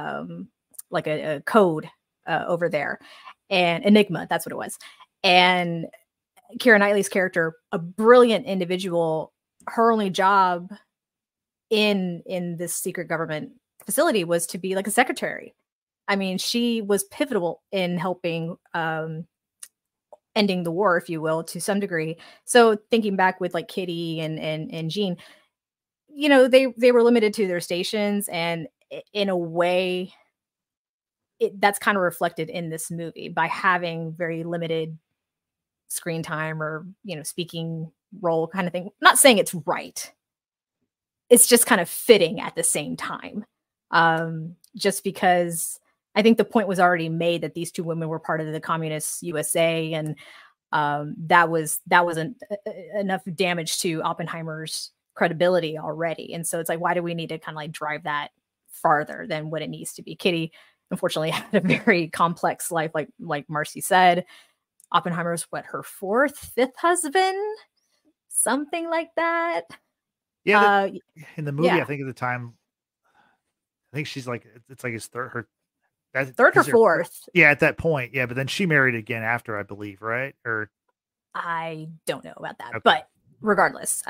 a code over there, and Enigma, that's what it was. And Keira Knightley's character, a brilliant individual, her only job in this secret government facility was to be a secretary. I mean, she was pivotal in helping ending the war, if you will, to some degree. So thinking back with Kitty and Jean, they were limited to their stations, and in a way, that's kind of reflected in this movie by having very limited screen time or speaking role kind of thing. I'm not saying it's right. It's just kind of fitting at the same time, just because I think the point was already made that these two women were part of the communist USA, and that wasn't enough damage to Oppenheimer's credibility already. And so it's why do we need to kind of drive that farther than what it needs to be? Kitty, unfortunately, had a very complex life, like Marcy said. Oppenheimer's her fifth husband. something like that. Yeah, in the movie, yeah. I think at the time, I think she's like, it's like his third or fourth. Yeah, at that point, yeah. But then she married again after, I believe, right? Or I don't know about that, okay. but regardless,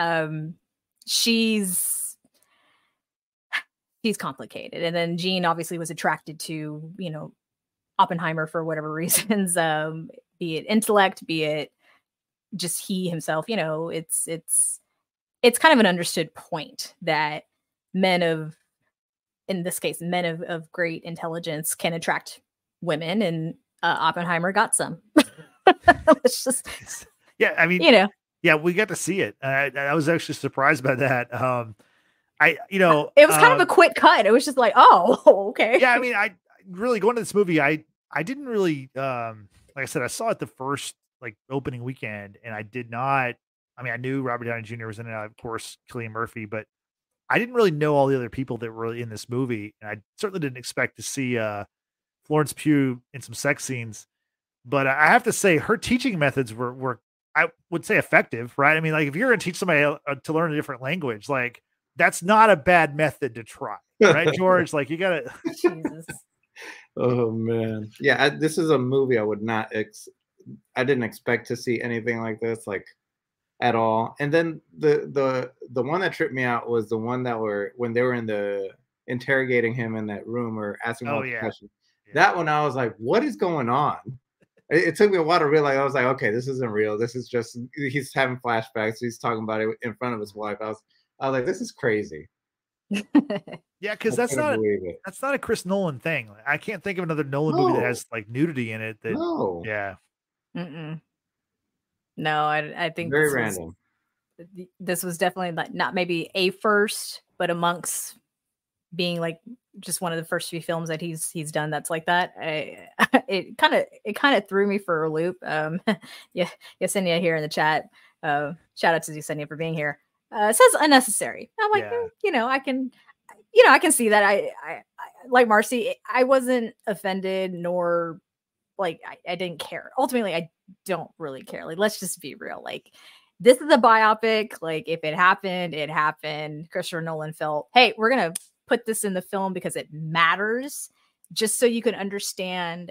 she's complicated. And then Jean obviously was attracted to, you know, Oppenheimer for whatever reasons, be it intellect, be it just he himself, you know, it's kind of an understood point that men of, in this case, men of great intelligence can attract women, and Oppenheimer got some. Let's just, yeah, I mean, you know, yeah, we got to see it. I was actually surprised by that. You know, it was kind of a quick cut. It was just like, oh, okay. Yeah, I mean, I really going to this movie. I didn't really, like I said, I saw it the first like opening weekend, and I did not. I mean, I knew Robert Downey Jr. was in it, of course, Cillian Murphy, but I didn't really know all the other people that were in this movie, and I certainly didn't expect to see Florence Pugh in some sex scenes. But I have to say, her teaching methods were I would say effective, right? I mean, like if you're going to teach somebody to learn a different language, like that's not a bad method to try, right, George? Like you got to. Jesus. Oh man, yeah. This is a movie I would not. I didn't expect to see anything like this, like at all. And then the one that tripped me out was the one that when they were in the interrogating him in that room or asking all the questions. Yeah. That one I was like, what is going on? It took me a while to realize. I was like, okay, this isn't real. This is just he's having flashbacks. He's talking about it in front of his wife. I was like, this is crazy. Yeah, because that's not a Chris Nolan thing. I can't think of another Nolan movie that has like nudity in it. Yeah. Mm-mm. No, I think very random. This was definitely not maybe a first, but amongst being like just one of the first few films that he's done that's like that. It kind of threw me for a loop. Yeah, Yesenia here in the chat. Shout out to Yesenia for being here. It says unnecessary. I'm like, you know, I can see that. I like Marcy. I wasn't offended nor like I didn't care. Ultimately, I don't really care. Like, let's just be real. Like, this is a biopic. Like, if it happened, it happened. Christopher Nolan felt, hey, we're gonna put this in the film because it matters, just so you can understand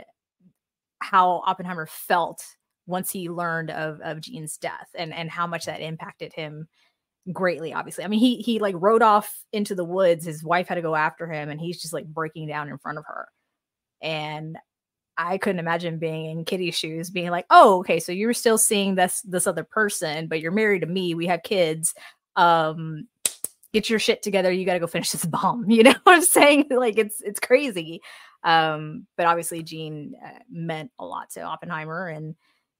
how Oppenheimer felt once he learned of Jean's death and how much that impacted him greatly. Obviously, I mean, he like rode off into the woods. His wife had to go after him, and he's just like breaking down in front of her. And I couldn't imagine being in Kitty's shoes, being like, "Oh, okay, so you're still seeing this other person, but you're married to me. We have kids. Get your shit together. You got to go finish this bomb." You know what I'm saying? Like it's crazy. But obviously, Jean meant a lot to Oppenheimer, and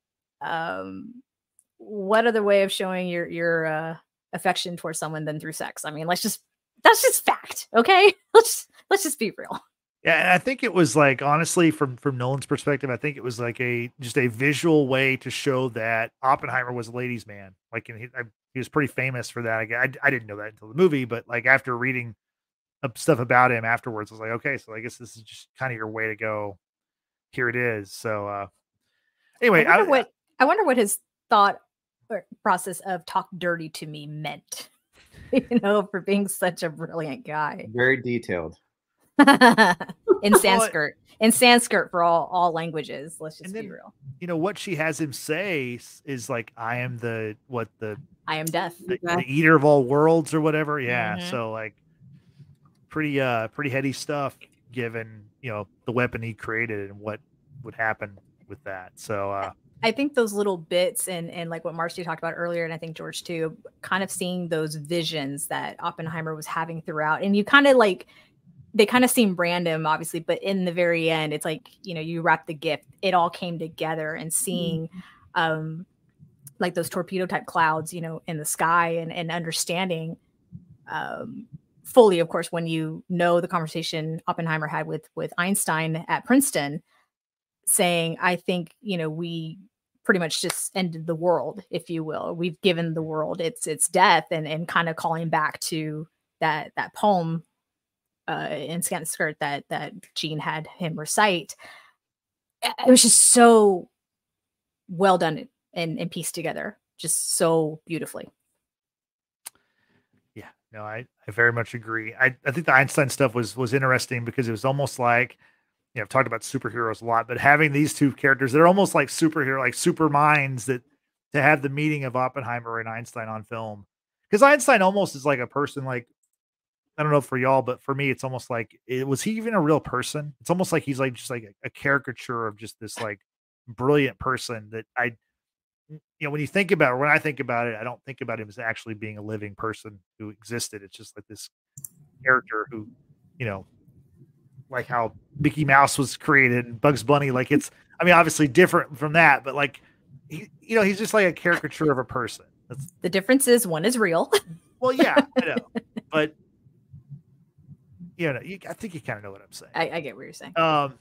what other way of showing your affection towards someone than through sex? I mean, that's just fact. Okay, let's just be real. Yeah, and I think it was like, honestly, from Nolan's perspective, I think it was like just a visual way to show that Oppenheimer was a ladies' man. Like, and he was pretty famous for that. I didn't know that until the movie, but like after reading stuff about him afterwards, I was like, okay, so I guess this is just kind of your way to go. Here it is. So anyway, I wonder what his thought or process of "talk dirty to me" meant. You know, for being such a brilliant guy. Very detailed. In Sanskrit for all languages. Let's just be real. You know what she has him say is like, I am I am death, the eater of all worlds or whatever. Yeah. Mm-hmm. So like pretty heady stuff given, you know, the weapon he created and what would happen with that. So I think those little bits and like what Marcy talked about earlier, and I think George too, kind of seeing those visions that Oppenheimer was having throughout, and you kind of like, they kind of seem random, obviously, but in the very end, it's like, you know, you wrap the gift, it all came together, and seeing like those torpedo type clouds, you know, in the sky, and understanding fully, of course, when you know the conversation Oppenheimer had with Einstein at Princeton, saying, I think, you know, we pretty much just ended the world, if you will. We've given the world its death, and kind of calling back to that poem in Sanskrit that Jean had him recite. It was just so well done and pieced together, just so beautifully. No, I very much agree. I think the Einstein stuff was interesting because it was almost like, I've talked about superheroes a lot, but having these two characters, they're almost like superhero, like super minds, that to have the meeting of Oppenheimer and Einstein on film. Because Einstein almost is like a person, like, I don't know for y'all, but for me, it's almost like, was he even a real person? It's almost like he's like just like a caricature of just this like brilliant person that when you think about it, when I think about it, I don't think about him as actually being a living person who existed. It's just like this character who, like how Mickey Mouse was created and Bugs Bunny. Like obviously different from that, but like, he's just like a caricature of a person. The difference is one is real. Well, yeah, I know, but I think you kind of know what I'm saying. I get what you're saying.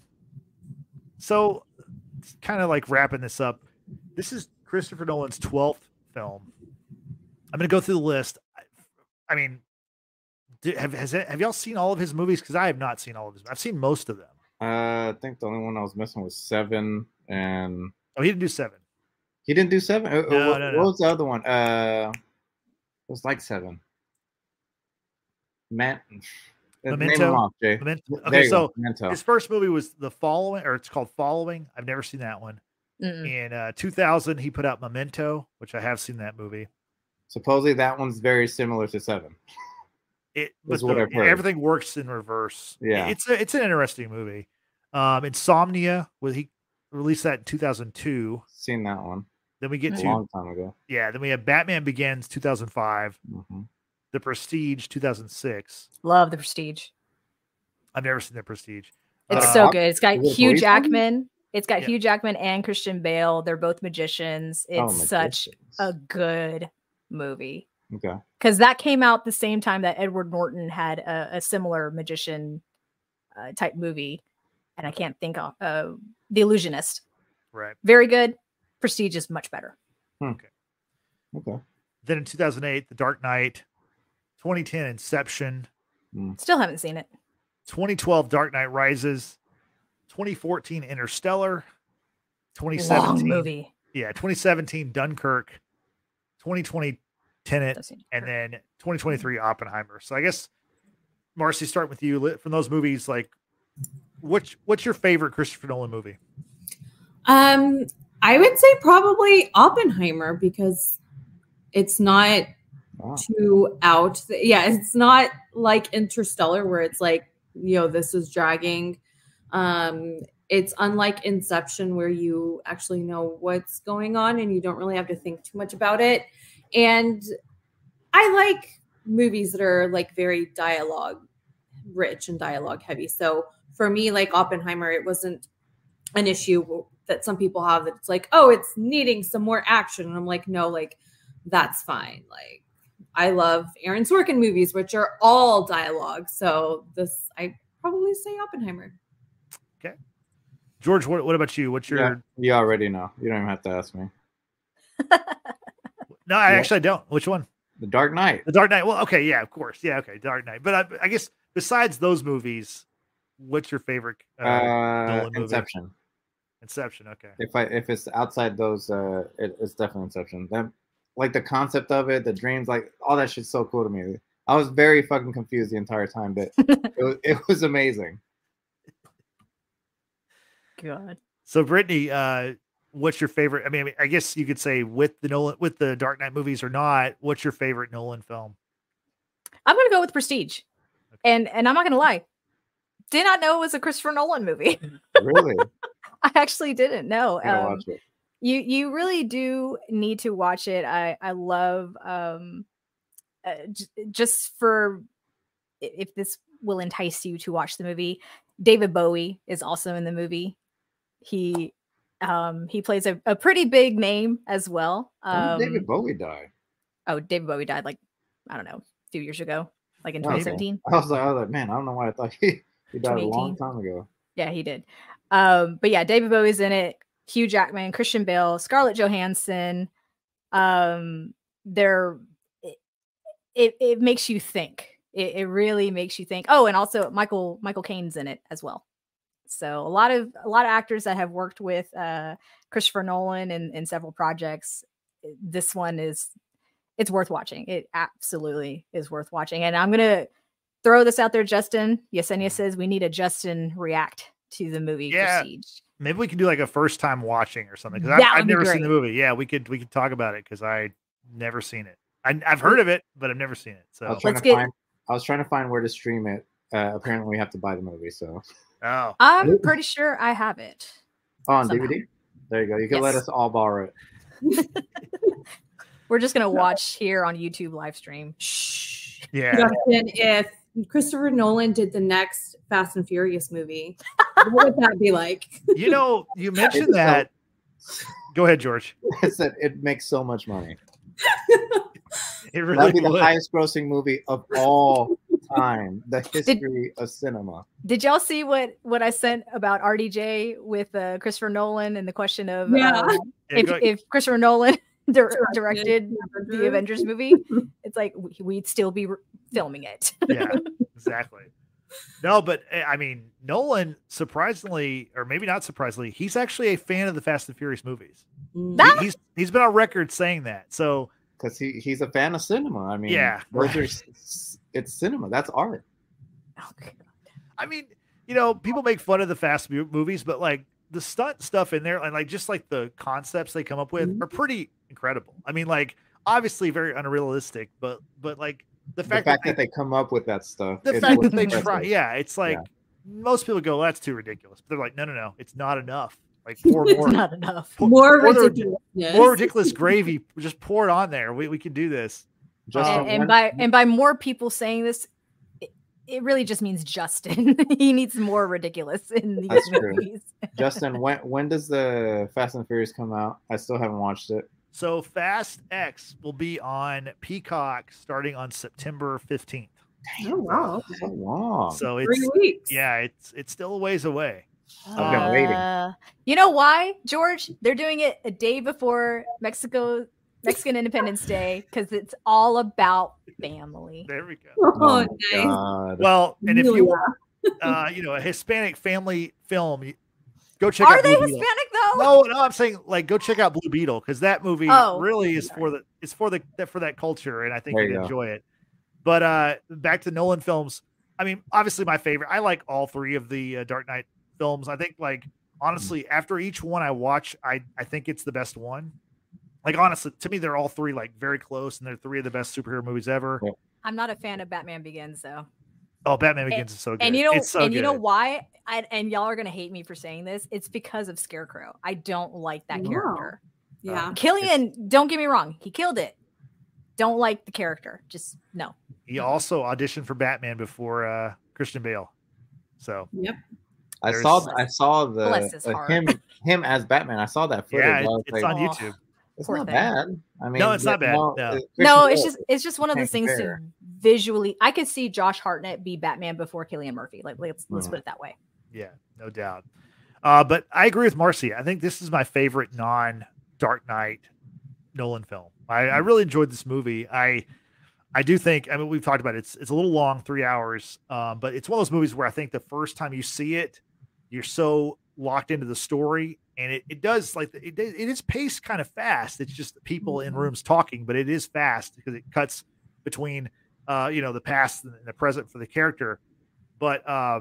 So kind of like wrapping this up, this is Christopher Nolan's 12th film. I'm going to go through the list. I mean, have y'all seen all of his movies? Because I have not seen all of his. I've seen most of them. I think the only one I was missing was 7, and he didn't do 7. He didn't do 7. No. What was the other one? It was like 7. Memento. Memento. Name him off, Jay. Okay, so his first movie was The Following, or it's called Following. I've never seen that one. In 2000, he put out Memento, which I have seen that movie. Supposedly, that one's very similar to 7. Everything works in reverse. Yeah, it's an interesting movie. Insomnia, he released that in 2002. Seen that one. Then we get a long time ago. Yeah, then we have Batman Begins 2005. Mm-hmm. The Prestige 2006. Love The Prestige. I've never seen The Prestige. It's so good. It's got Hugh Jackman. It's got Hugh Jackman and Christian Bale. They're both magicians. It's such a good movie. Okay. Because that came out the same time that Edward Norton had a similar magician type movie. And I can't think of The Illusionist. Right. Very good. Prestige is much better. Okay. Then in 2008, The Dark Knight. 2010, Inception. Still haven't seen it. 2012, Dark Knight Rises. 2014, Interstellar. 2017, long movie. Yeah, 2017, Dunkirk. 2020, Tenet, and then 2023, Oppenheimer. So I guess, Marcy, start with you. From those movies, like, what's your favorite Christopher Nolan movie? I would say probably Oppenheimer, because it's not too out. It's not like Interstellar where it's like, this is dragging. It's unlike Inception where you actually know what's going on and you don't really have to think too much about it. And I like movies that are like very dialogue rich and dialogue heavy. So for me, like Oppenheimer, it wasn't an issue that some people have that it's like, oh, it's needing some more action. And I'm like, no, like that's fine. Like I love Aaron Sorkin movies, which are all dialogue. So I probably say Oppenheimer. Okay. George, what about you? What's your... Yeah, you already know. You don't even have to ask me. No, I don't. Which one? The Dark Knight. The Dark Knight. Well, okay, yeah, of course. Yeah, okay, Dark Knight. But I guess besides those movies, what's your favorite Nolan movie? Inception. Inception, okay. If it's outside those, it's definitely Inception. Then, like the concept of it, the dreams, like all that shit's so cool to me. I was very fucking confused the entire time, but it was amazing. God. So, Brittany, what's your favorite? I mean, I guess you could say with the Dark Knight movies or not, what's your favorite Nolan film? I'm gonna go with Prestige, and I'm not gonna lie, did not know it was a Christopher Nolan movie. Really? I actually didn't know. Watch it. You really do need to watch it. I love just for if this will entice you to watch the movie. David Bowie is also in the movie. He plays a pretty big name as well. When did David Bowie die? Oh, David Bowie died like, I don't know, a few years ago, like in 2017. I was like, man, I don't know why I thought he died a long time ago. Yeah, he did. But yeah, David Bowie's in it. Hugh Jackman, Christian Bale, Scarlett Johansson. It makes you think. It really makes you think. Oh, and also Michael Caine's in it as well. So a lot of actors that have worked with Christopher Nolan in several projects. This one is it's worth watching. It absolutely is worth watching. And I'm gonna throw this out there, Justin. Yesenia says we need a Justin react to the movie Prestige. Maybe we can do like a first time watching or something, because I've never seen the movie. Yeah, we could talk about it because I never seen it. I've heard of it, but I've never seen it. So I was trying to find where to stream it. Apparently, we have to buy the movie. So I'm pretty sure I have it on DVD. There you go. You can let us all borrow it. We're just gonna watch here on YouTube live stream. Shh. Yeah. Justin, if Christopher Nolan did the next Fast and Furious movie, what would that be like? You know, you mentioned that. Go ahead, George. I said it makes so much money. It really That'd be would. the highest grossing movie of all time, the history of cinema. Did y'all see what I sent about RDJ with Christopher Nolan and the question of if Christopher Nolan directed the Avengers movie, it's like we'd still be filming it. Yeah, exactly. No, but I mean, Nolan, surprisingly, or maybe not surprisingly, he's actually a fan of the Fast and Furious movies. He's been on record saying that. So because he's a fan of cinema. I mean, it's cinema. That's art. Okay. I mean, you know, people make fun of the Fast movies, but like the stunt stuff in there and like just like the concepts they come up with are pretty incredible. I mean, like obviously very unrealistic, but like the fact that they come up with that stuff. The fact that they try, it's like most people go, well, that's too ridiculous. But they're like, no, it's not enough. Like pour more, it's not enough. More ridiculous gravy. Just pour it on there. We can do this. And by more people saying this, it really just means Justin. He needs more ridiculous in these movies. Justin, when does the Fast and Furious come out? I still haven't watched it. So Fast X will be on Peacock starting on September 15th. Oh wow, so long. So it's 3 weeks. Yeah, it's still a ways away. I've been waiting. You know why, George? They're doing it a day before Mexican Independence Day because it's all about family. There we go. Oh, nice. God. Well, and if you want, a Hispanic family film, go check out. Are they Blue Beetle. Hispanic though? No, I'm saying like go check out Blue Beetle because that movie really is for that culture, and I think you'd enjoy it. But back to Nolan films. I mean, obviously my favorite. I like all three of the Dark Knight films. I think, like, honestly, after each one I watch, I think it's the best one. Like, honestly, to me, they're all three like very close, and they're three of the best superhero movies ever. I'm not a fan of Batman Begins, though. Oh, Batman Begins is so good. And you know, it's so you know why? And y'all are gonna hate me for saying this. It's because of Scarecrow. I don't like that character. Yeah, Killian. Don't get me wrong. He killed it. Don't like the character. Just no. He also auditioned for Batman before Christian Bale. So I saw him as Batman. I saw that footage. Yeah, it's on YouTube. It's not bad. I mean, no, it's not bad. No, it's just one of those things to visually. I could see Josh Hartnett be Batman before Cillian Murphy. Like let's put it that way. Yeah, no doubt. But I agree with Marcy. I think this is my favorite non-Dark Knight Nolan film. I really enjoyed this movie. I do think, I mean, we've talked about it. It's a little long, 3 hours, but it's one of those movies where I think the first time you see it, you're so locked into the story, and it does, like, it is paced kind of fast. It's just the people in rooms talking, but it is fast because it cuts between, the past and the present for the character. But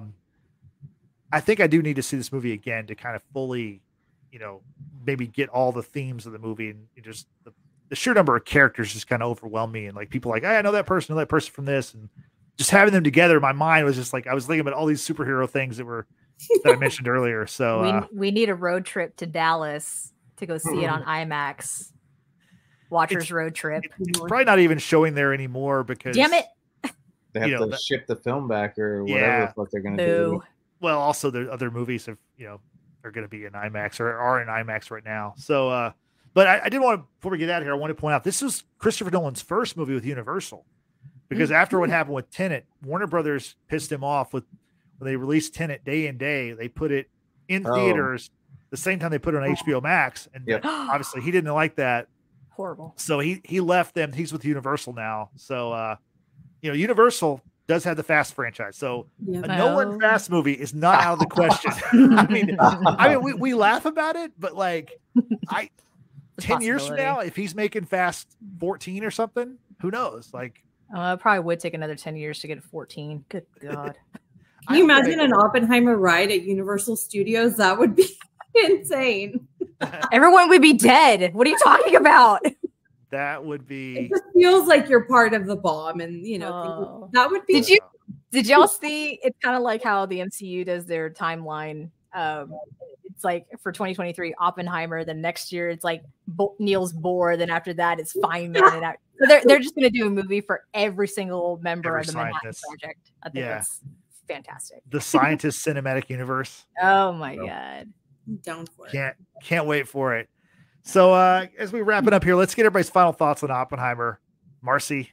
I think I do need to see this movie again to kind of fully, maybe get all the themes of the movie, and just the sheer number of characters just kind of overwhelmed me. And like people like, hey, I know that person from this, and just having them together, my mind was just like, I was thinking about all these superhero things that I mentioned earlier. So we need a road trip to Dallas to go see it on IMAX. Watchers road trip. It's probably not even showing there anymore because damn it, they have to ship the film back or whatever the fuck they're going to do. Well, also the other movies have, are going to be in IMAX or are in IMAX right now. So, but I did want to, before we get out of here, I want to point out this was Christopher Nolan's first movie with Universal, because after what happened with Tenet, Warner Brothers pissed him off when they released Tenet day and day. They put it in theaters the same time they put it on HBO Max, and obviously he didn't like that. Horrible. So he left them. He's with Universal now. So Universal does have the Fast franchise. So a Nolan Fast movie is not out of the question. I mean, we laugh about it, but like It's a 10 years from possibility. now, if he's making Fast 14 or something, who knows? Like, It probably would take another 10 years to get to 14. Good God. Can you imagine an Oppenheimer ride at Universal Studios? That would be insane. Everyone would be dead. What are you talking about? that would be. It just feels like you're part of the bomb, and you know Oh. that would be. Did y'all see? It's kind of like how the MCU does their timeline. It's like for 2023, Oppenheimer. Then next year, it's like Niels Bohr. Then after that, it's Feynman. And so they're just going to do a movie for every single member of the Manhattan Project. I think that's fantastic. The scientist cinematic universe. Oh my God. Down for it. Can't wait for it. So as we wrap it up here, let's get everybody's final thoughts on Oppenheimer. Marcy.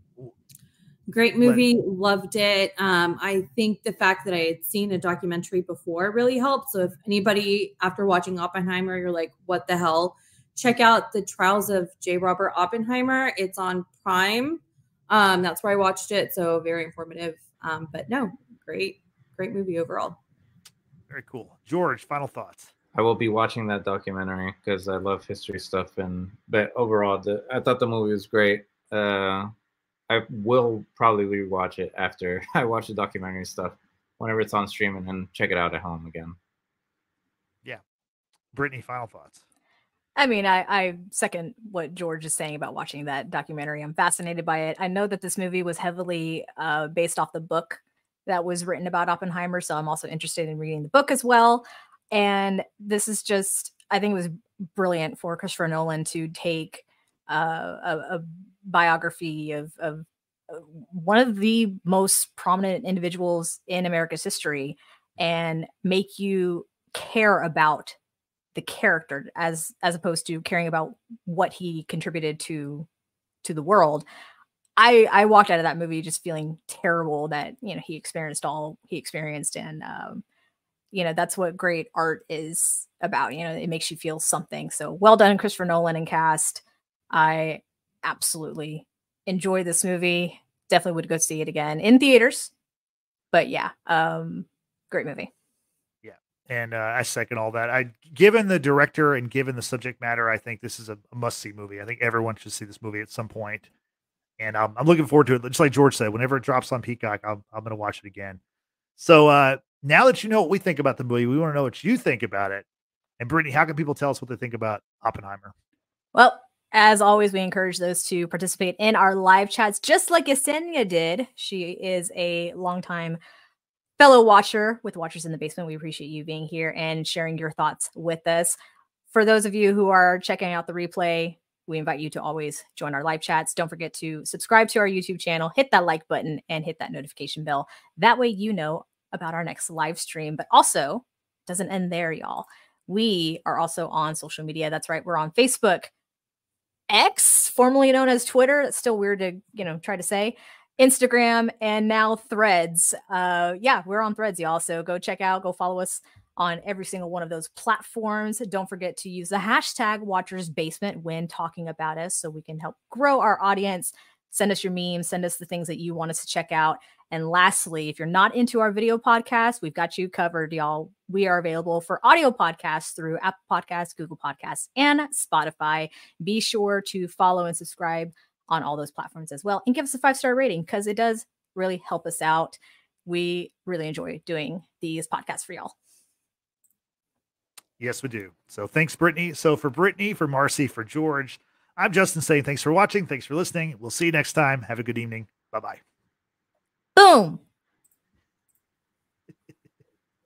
Great movie, loved it. I think the fact that I had seen a documentary before really helped. So if anybody after watching Oppenheimer, you're like, what the hell? Check out The Trials of J. Robert Oppenheimer. It's on Prime. That's where I watched it. So very informative. But no, great movie overall. Very cool. George, final thoughts. I will be watching that documentary because I love history stuff. But overall, I thought the movie was great. I will probably rewatch it after I watch the documentary stuff whenever it's on streaming and check it out at home again. Yeah. Brittany, final thoughts. I mean, I second what George is saying about watching that documentary. I'm fascinated by it. I know that this movie was heavily based off the book that was written about Oppenheimer. So I'm also interested in reading the book as well. And this is just, I think it was brilliant for Christopher Nolan to take a biography of one of the most prominent individuals in America's history and make you care about the character as opposed to caring about what he contributed to the world. I walked out of that movie just feeling terrible that, you know, he experienced all he experienced. And, you know, that's what great art is about. You know, it makes you feel something. So well done, Christopher Nolan and cast. I absolutely enjoy this movie. Definitely would go see it again in theaters. But yeah, great movie. Yeah. And I second all that. Given the director and given the subject matter, I think this is a must-see movie. I think everyone should see this movie at some point. And I'm looking forward to it. Just like George said, whenever it drops on Peacock, I'm going to watch it again. So now that you know what we think about the movie, we want to know what you think about it. And Brittany, how can people tell us what they think about Oppenheimer? Well, as always, we encourage those to participate in our live chats, just like Yesenia did. She is a longtime fellow watcher with Watchers in the Basement. We appreciate you being here and sharing your thoughts with us. For those of you who are checking out the replay, we invite you to always join our live chats. Don't forget to subscribe to our YouTube channel, hit that like button, and hit that notification bell. That way you know about our next live stream. But also, doesn't end there, y'all. We are also on social media. That's right. We're on Facebook, X, formerly known as Twitter. It's still weird to, you know, try to say. Instagram, and now Threads. Yeah, we're on Threads, y'all. So go check out, go follow us on every single one of those platforms. Don't forget to use the hashtag Watchers Basement when talking about us so we can help grow our audience. Send us your memes, send us the things that you want us to check out. And lastly, if you're not into our video podcast, we've got you covered, y'all. We are available for audio podcasts through Apple Podcasts, Google Podcasts, and Spotify. Be sure to follow and subscribe on all those platforms as well. And give us a 5-star rating because it does really help us out. We really enjoy doing these podcasts for y'all. Yes, we do. So thanks, Brittany. So for Brittany, for Marcy, for George, I'm Justin saying thanks for watching. Thanks for listening. We'll see you next time. Have a good evening. Bye-bye. Boom.